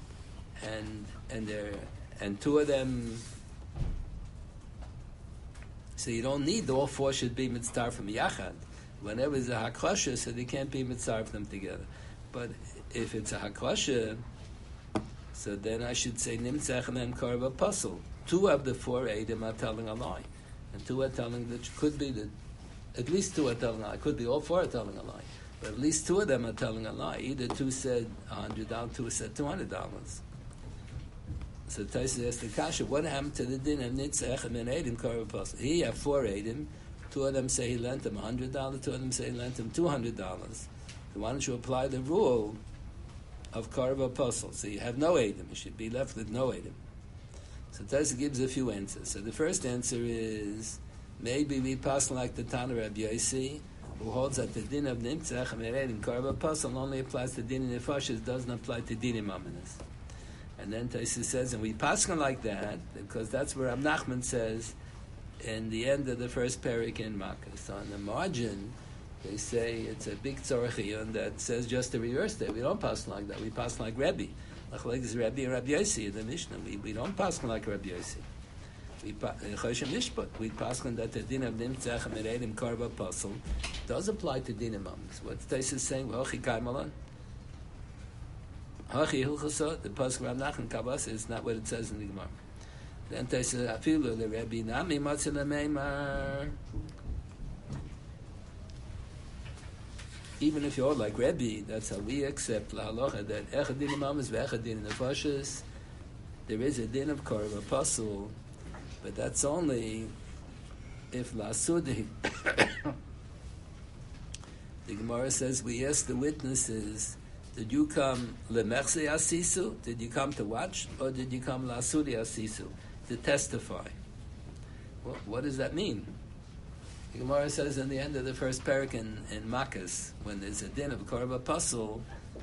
Speaker 1: and 2 of them? So you don't need all 4 should be mitzvah from Yachad. whenever it's a hakosha, so they can't be mitzarf them together. But if it's a hakosha, so then I should say nimtzach and then karv apostle. 2 of the 4 Eidim are telling a lie, and 2 are telling that could be that at least 2 are telling a lie. Could be all 4 are telling a lie, but at least 2 of them are telling a lie. Either 2 said $100, 2 said $200. So Taisa asked the kasha, what happened to the din of nitzach and then Eidim karv apostle? He have 4 Eidim. 2 of them say he lent him $100. 2 of them say he lent him $200. So why don't you apply the rule of karv apostle? So you have no Eidim. You should be left with no Eidim. So Taisa gives a few answers. So the first answer is maybe we pass like the Tana Rabbi Yossi, who holds that the din of nimtzach and Eidim karv apostle only applies to din in nefashis, doesn't apply to din in mamanis. And then Taisa says, and we pass like that because that's where Rab Nachman says in the end of the first parak in Makkah. So on the margin, they say it's a big tzorach that says just the reverse that we don't pass like that. We pass like Rebbe. Like this Rebbe and Rabbi Yossi in the Mishnah. We don't pass like Rabbi Yossi. We Choshen Mishpat. We pass that the din of nimtzach and Eidim karv apostle does apply to din imams. What Taisa is saying, Hachi Kaimalan. Hachi Hilchasot, the pasuk Rab Nachman Kabas is not what it says in the Gemara. Then Taisa Afilu the Rebbe Nami Matzil Meimar. Even if you're like Rebbe, that's how we accept la halacha that echad din imamis ve'echad din nefashis. There is a din of karv apostle, but that's only if la sudi. The Gemara says we ask the witnesses, did you come lemechse asisu? Did you come to watch, or did you come la sudi asisu to testify? Well, what does that mean? The Gemara says in the end of the first parak in Makkas, when there's a din of karv apostle,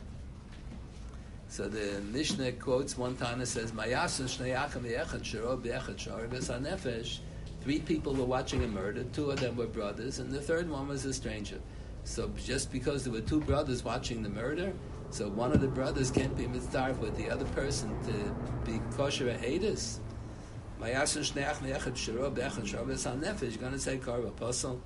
Speaker 1: so the Mishnah quotes one time and says, "Mayasu shnei achim v'echad sharo b'echad shar v'sanefesh." 3 people were watching a murder. 2 of them were brothers, and the third one was a stranger. So just because there were 2 brothers watching the murder, so one of the brothers can't be mitzdarf with the other person to be kosher edus. You're going to say karv apostle.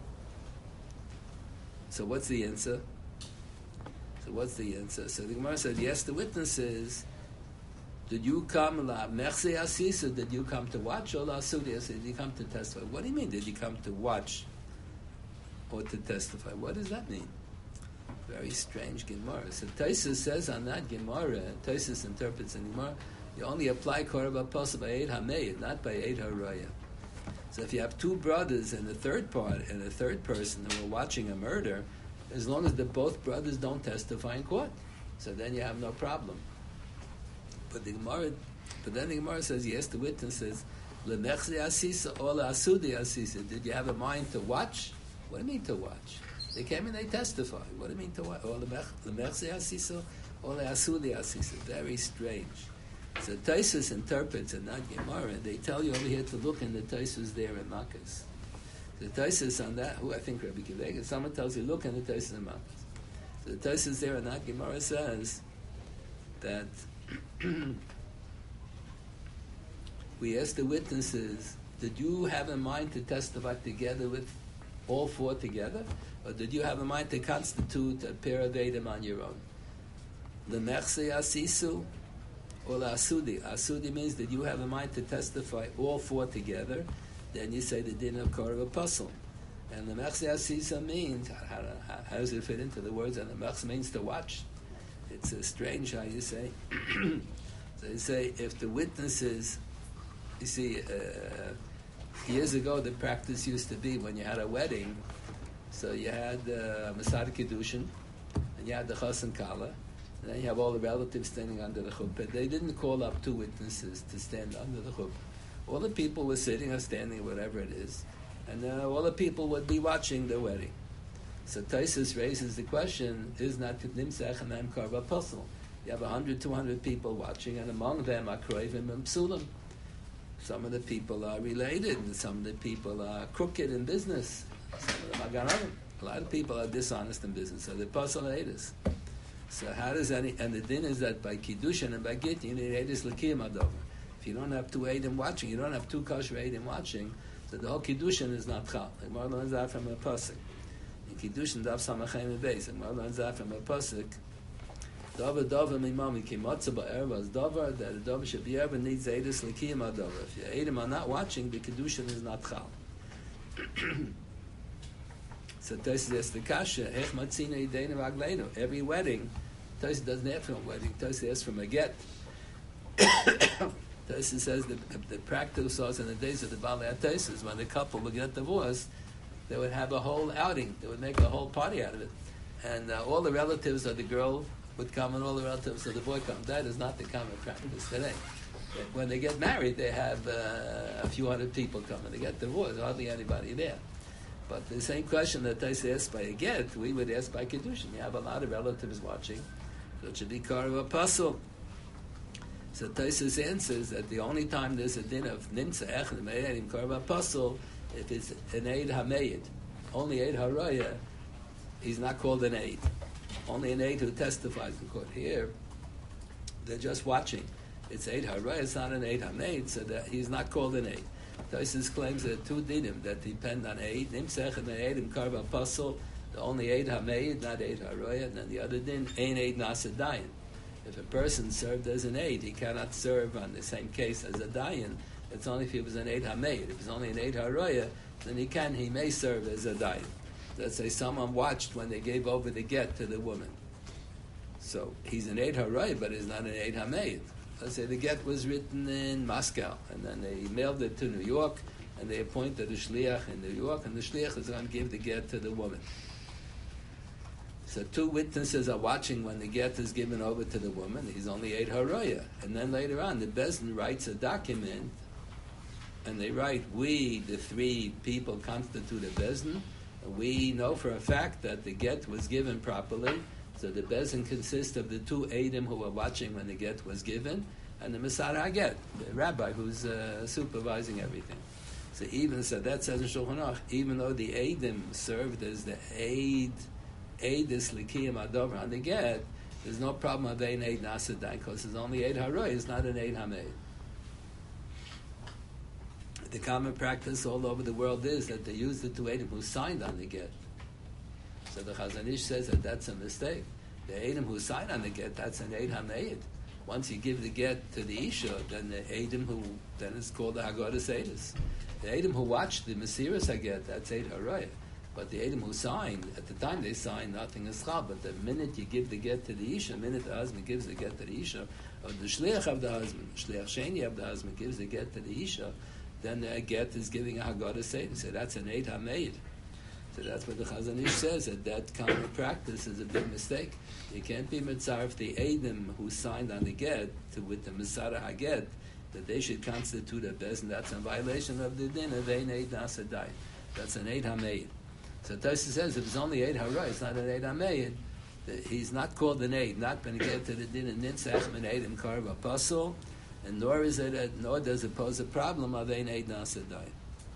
Speaker 1: So what's the answer? So the Gemara said, yes, the witnesses. Did you come la mechse asisa? Did you come to watch or la sudi? Did you come to testify? What do you mean? Did you come to watch or to testify? What does that mean? Very strange Gemara. So Taisus says on that Gemara, Taisus interprets in Gemara, you only apply karv apostle by 8 hameid, not by 8 haraya. So if you have 2 brothers and a third person who are watching a murder, as long as both brothers don't testify in court, so then you have no problem. But then the Gemara says, yes, the witness says, lemechse asisa or asudi asisa. Did you have a mind to watch? What do you mean to watch? They came and they testified. What do you mean to watch? Or lemechse asisa or asudi asisa. Very strange. So Taisus interprets and not Gemara. They tell you over here to look in the Taisus there in Makkas. The Taisus on that, who I think Rabbi Kivegas, someone tells you look in the Taisus in Makkas. So the Taisus there in that Gemara says that we asked the witnesses, did you have in mind to testify together with all 4 together, or did you have in mind to constitute a pair of Eidim on your own? Lemechse asisu or asudi. Asudi means that you have in mind to testify all 4 together. Then you say the din of karv apostle. And the mechse asisa means, how does it fit into the words? And the mechse means to watch. It's strange how you say. So you say if the witnesses, you see, years ago the practice used to be when you had a wedding, so you had Masad Kiddushin, and you had the Chas and Kala, and then you have all the relatives standing under the chuppah. They didn't call up 2 witnesses to stand under the chuppah. All the people were sitting or standing, whatever it is, and all the people would be watching the wedding. So Taisus raises the question, is not nimtzach and karv apostle? You have 100, 200 people watching, and among them are kroivim and psulim. Some of the people are related, and some of the people are crooked in business. Some of them are gananim. A lot of people are dishonest in business, so the apostle edus. So how does and the din is that by kiddushin and by git you need edus l'kiyum adover. If you don't have 2 Eidim watching, you don't have 2 kosher Eidim watching, so the whole kiddushin is not chal. The Gemara learns that from a pasuk. In Kiddushin Daf Samachem Beis, and one learns that from a pasuk. Davar mimami ki matzah ba'erva as davar that a davar should be ever needs eidus l'kiyim ha'davar. If your eidim are not watching, the Kiddushin is not chal. So Tosis asks the kasha, ech matzina yideinu v'agleinu. Every wedding, Tosis doesn't ask from a wedding, Tosis asks from a get. Tosis says the practice was in the days of the Balei HaTosis, when the couple would get divorced, they would have a whole outing. They would make a whole party out of it. And all the relatives of the girl would come and all the relatives of the boy come. That is not the common practice today. When they get married, they have a few hundred people come. When they get divorced, hardly anybody there. But the same question that they asked by a get, we would ask by Kiddushin. You have a lot of relatives watching. So it should be Karav Apostle. So Taisus answers that the only time there's a din of Nimtza Echad Me'edim Karav Apostle, if it's an Eid HaMeid, only Eid HaRoya, he's not called an Eid. Only an Eid who testifies in court. Here, they're just watching. It's Eid HaRoya, it's not an Eid HaMeid, so that he's not called an Eid. Taisus claims there are two dinim that depend on Eid. Nimtza Echad Me'edim Karav Apostle, the only Eid HaMeid, not Eid HaRoya, and then the other din, Ein Eid Nasa Dayan. If a person served as an aid, he cannot serve on the same case as a dayan. It's only if he was an aid hameid. If he's only an aid haroya, then he may serve as a dayan. Let's say someone watched when they gave over the get to the woman. So he's an aid haroya, but he's not an aid hameid. Let's say the get was written in Moscow, and then they mailed it to New York, and they appointed a shliach in New York, and the shliach is going to give the get to the woman. So two witnesses are watching when the get is given over to the woman. He's only Eid HaRoya. And then later on, the Bezdin writes a document, and they write, we, the three people, constitute a Bezdin. We know for a fact that the get was given properly. So the Bezdin consists of the two Eidim who were watching when the get was given, and the Masar HaGet, the rabbi who's supervising everything. So that says in Shulchan Aruch, even though the Eidim served as the Eidus L'kiyim Adover on the get, there's no problem of Ein Eid Nasa Dayan, because it's only Eid HaRoy, it's not an Eid HaMeid. The common practice all over the world is that they use the two Eidim who signed on the get. So the Chazon Ish says that that's a mistake. The Eidim who signed on the get, that's an Eid HaMeid. Once you give the get to the Isha, then the Eidim who, then it's called the Haggadah Eidus. The Eidim who watched the Mesiras HaGet, that's Eid HaRoy. But the Eidim who signed, at the time they signed, nothing is chal. But the minute you give the get to the Isha, the minute the husband gives the get to the Isha, or the Shliach of the husband, Shliach Sheni of the husband gives the get to the Isha, then the get is giving a Haggadah Seder. So that's an Eid HaMeid. So that's what the Chazon Ish says, that kind of practice is a big mistake. You can't be mitzaref the Eidim who signed on the get with the Masara HaGet, that they should constitute a Bezdin. That's in violation of the din of Ein Eid Nasa Dayan. That's an Eid HaMeid. So Tosfos says if it's only Eid HaRoy, it's not an Eid HaMeid. He's not called an Eid, not going to get to the din of Nitzach Min Eidim Karav Apostle, and nor does it pose a problem of Ein Eid Nasa Dayan.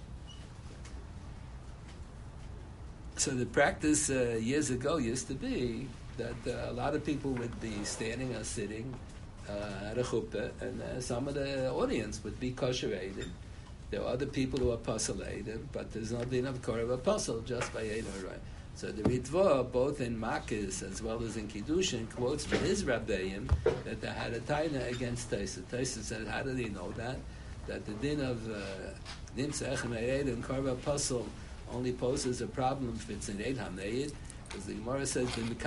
Speaker 1: So the practice years ago used to be that a lot of people would be standing or sitting at a chuppah, and some of the audience would be kosher Eidim. There are other people who are Pasal Eidim, but there's no din of Karav Apostle just by Eid HaRoy. So the Ritva, both in Makis as well as in Kiddushin, quotes from his Rabbeim that they had a taina against Taisa. Taisa said, how did he know that? That the din of Nimtza Echad Me'edim Karav Apostle only poses a problem if it's an Eid HaMeid, because the Gemara says,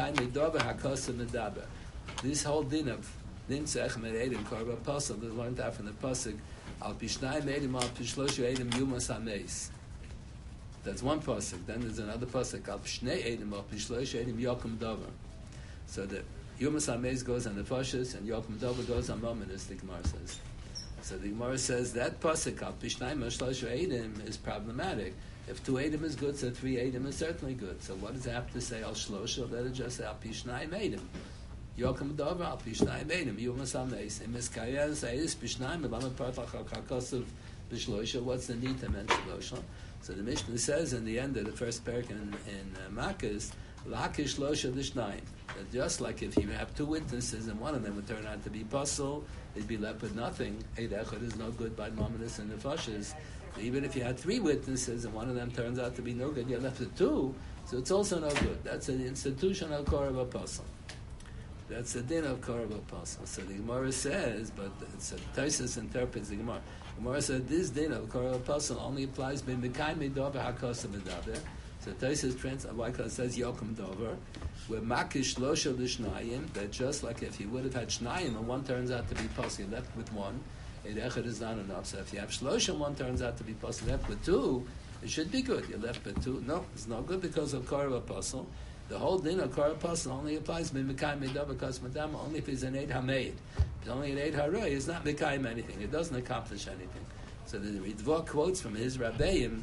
Speaker 1: this whole din of Nimtza Echad Me'edim Karav Apostle is learned out from the pasuk Al Pishnai Me'edim Al Pishloshu Edim Yumas HaMeis. That's one pasuk. Then there's another pasuk Al Pishnei Edim Al Pishloshu Edim Yokum Dover. So the Yumas HaMeis goes on the Fashas and Yokum Dover goes on Mominus, the Gemara says. So the Gemara says that pasuk Al Pishnai Meshloshu Edim is problematic. If 2 Edim is good, so 3 Edim is certainly good. So what does it have to say Al Shlosha? Let it just say Al Pishnai Edim. Yokem Dover Al Pishnai Edim Yumas HaMeis. In Miskaya say this Pishnai Melama Partach Al Kakosov B'Shloisha. What's the need to mention Shloisha? So the Mishnah says in the end of the first parak in Makkas, L'Hakish Shloisha D'Shnayim. That just like if you have 2 witnesses and one of them would turn out to be puzzle, they'd be left with nothing. Eid Echad is no good by Mominus and the Nefashis, Even if you had 3 witnesses and one of them turns out to be no good, you're left with 2, so it's also no good. That's an institutional Korban Apostle. That's the din of Korban Apostle. So the Gemara says, but Taisus interprets the Gemara. The Gemara said this din of Korban Apostle only applies by Mekayim Dover HaKosa Medaber. So Taisus translates, why? Because it says Yokum Dover, where Makish Losha L'Shnayim, that just like if you would have had Shnayim and one turns out to be Apostle, you're left with 1. Echad is not enough. So if you have Shlosh and one turns out to be Apostle, you're left with 2, it should be good. You're left with 2. No, it's not good because of Korban Apostle. The whole din of Korban Apostle only applies to Mekayim Medaber Kos Madama only if he's an Eid HaMeid. If he's only an Eid HaRoy, he's not Mekayim anything. It doesn't accomplish anything. So the Ritva quotes from his Rabbeim,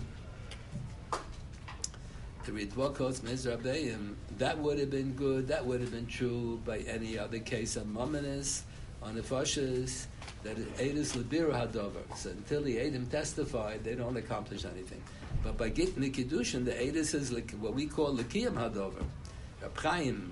Speaker 1: that would have been good, that would have been true by any other case of Mamanis, on the Fashas, that Eidus Lebiru Hadover. So until the Eidim testified, they don't accomplish anything. But by getting the Kiddushin, the Eidus is what we call Lekiyam Hadover. Reb Chaim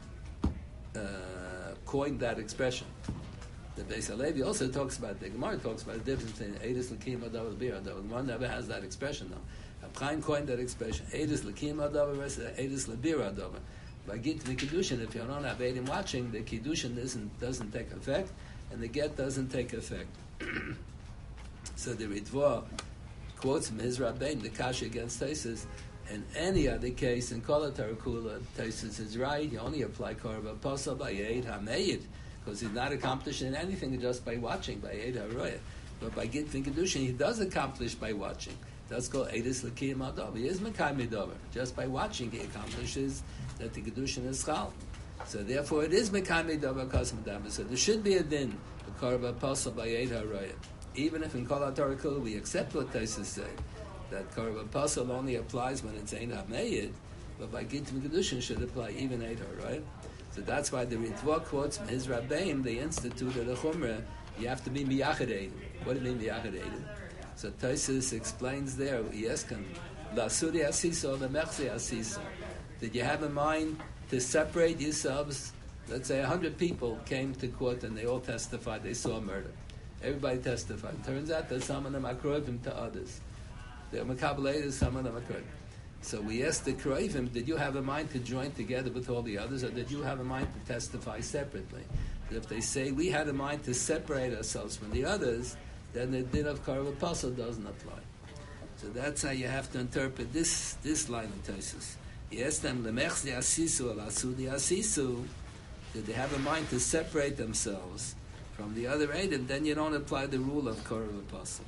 Speaker 1: coined that expression. The Beis Halevi also talks about, the Gemara talks about the difference between Eidus Lekiyam Hadover and Lebiru Hadover. The Gemara never has that expression though. Reb Chaim coined that expression, Eidus Lekiyam Hadover versus Eidus Lebiru Hadover. By getting the Kiddushin, if you don't have Eidim watching, the Kiddushin doesn't take effect, and the get doesn't take effect. So the Ritva quotes from his Rabbein, the Kasha against Taisus, in any other case, in Kol HaTarakula, Taisus is right, you only apply Korban Apostle by Eid HaMeid, because he's not accomplishing anything just by watching, by Eid HaRoya. But by getting Kiddushin, he does accomplish by watching. That's called Eidus L'Kiyam Hadover. He is Mekayim Medaber. Just by watching, he accomplishes that the Kiddushin is Chal. So therefore, it is Mekayim Medaber Kos Medaber. So there should be a din, the Korban Apostle by Eid HaRoya. Even if in Kol HaTarakul we accept what Taisus say, that Korban Apostle only applies when it's Ein HaMeid, but by Gittim Kiddushin should apply even Eid HaRoya. So that's why the Ritva quotes from his Rabbeim, they instituted a Chumrah, you have to be Miyachad Eidim. What do you mean Miyachad Eidim? So Taisus explains there, yes, Lasudi Asiso, the Mechzi Asiso. Did you have in mind to separate yourselves? Let's say 100 people came to court and they all testified they saw murder. Everybody testified. Turns out that some of them are Kroivim to others. They're Makabalators, some of them are Kroivim. So we asked the Kroivim, did you have in mind to join together with all the others, or did you have in mind to testify separately? But if they say we had in mind to separate ourselves from the others, then the din of Korban Apostle doesn't apply. So that's how you have to interpret this line of Taisus. Yes, them lemechzi asisu alasudi asisu. Did they have in mind to separate themselves from the other Eidim? Then you don't apply the rule of Korban Apostle.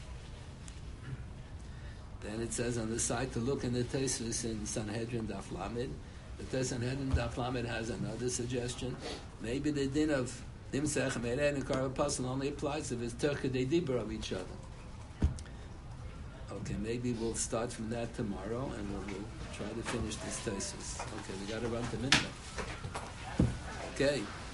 Speaker 1: Then it says on the side to look in the Taisus in Sanhedrin Daf Lamed. The Sanhedrin Daf Lamed has another suggestion. Maybe the din of Nimsech Meireh and Korban Apostle only applies if it's Turka de Dibra of each other. Okay, maybe we'll start from that tomorrow and we'll try to finish this thesis. Okay, we got to run to midnight. Okay.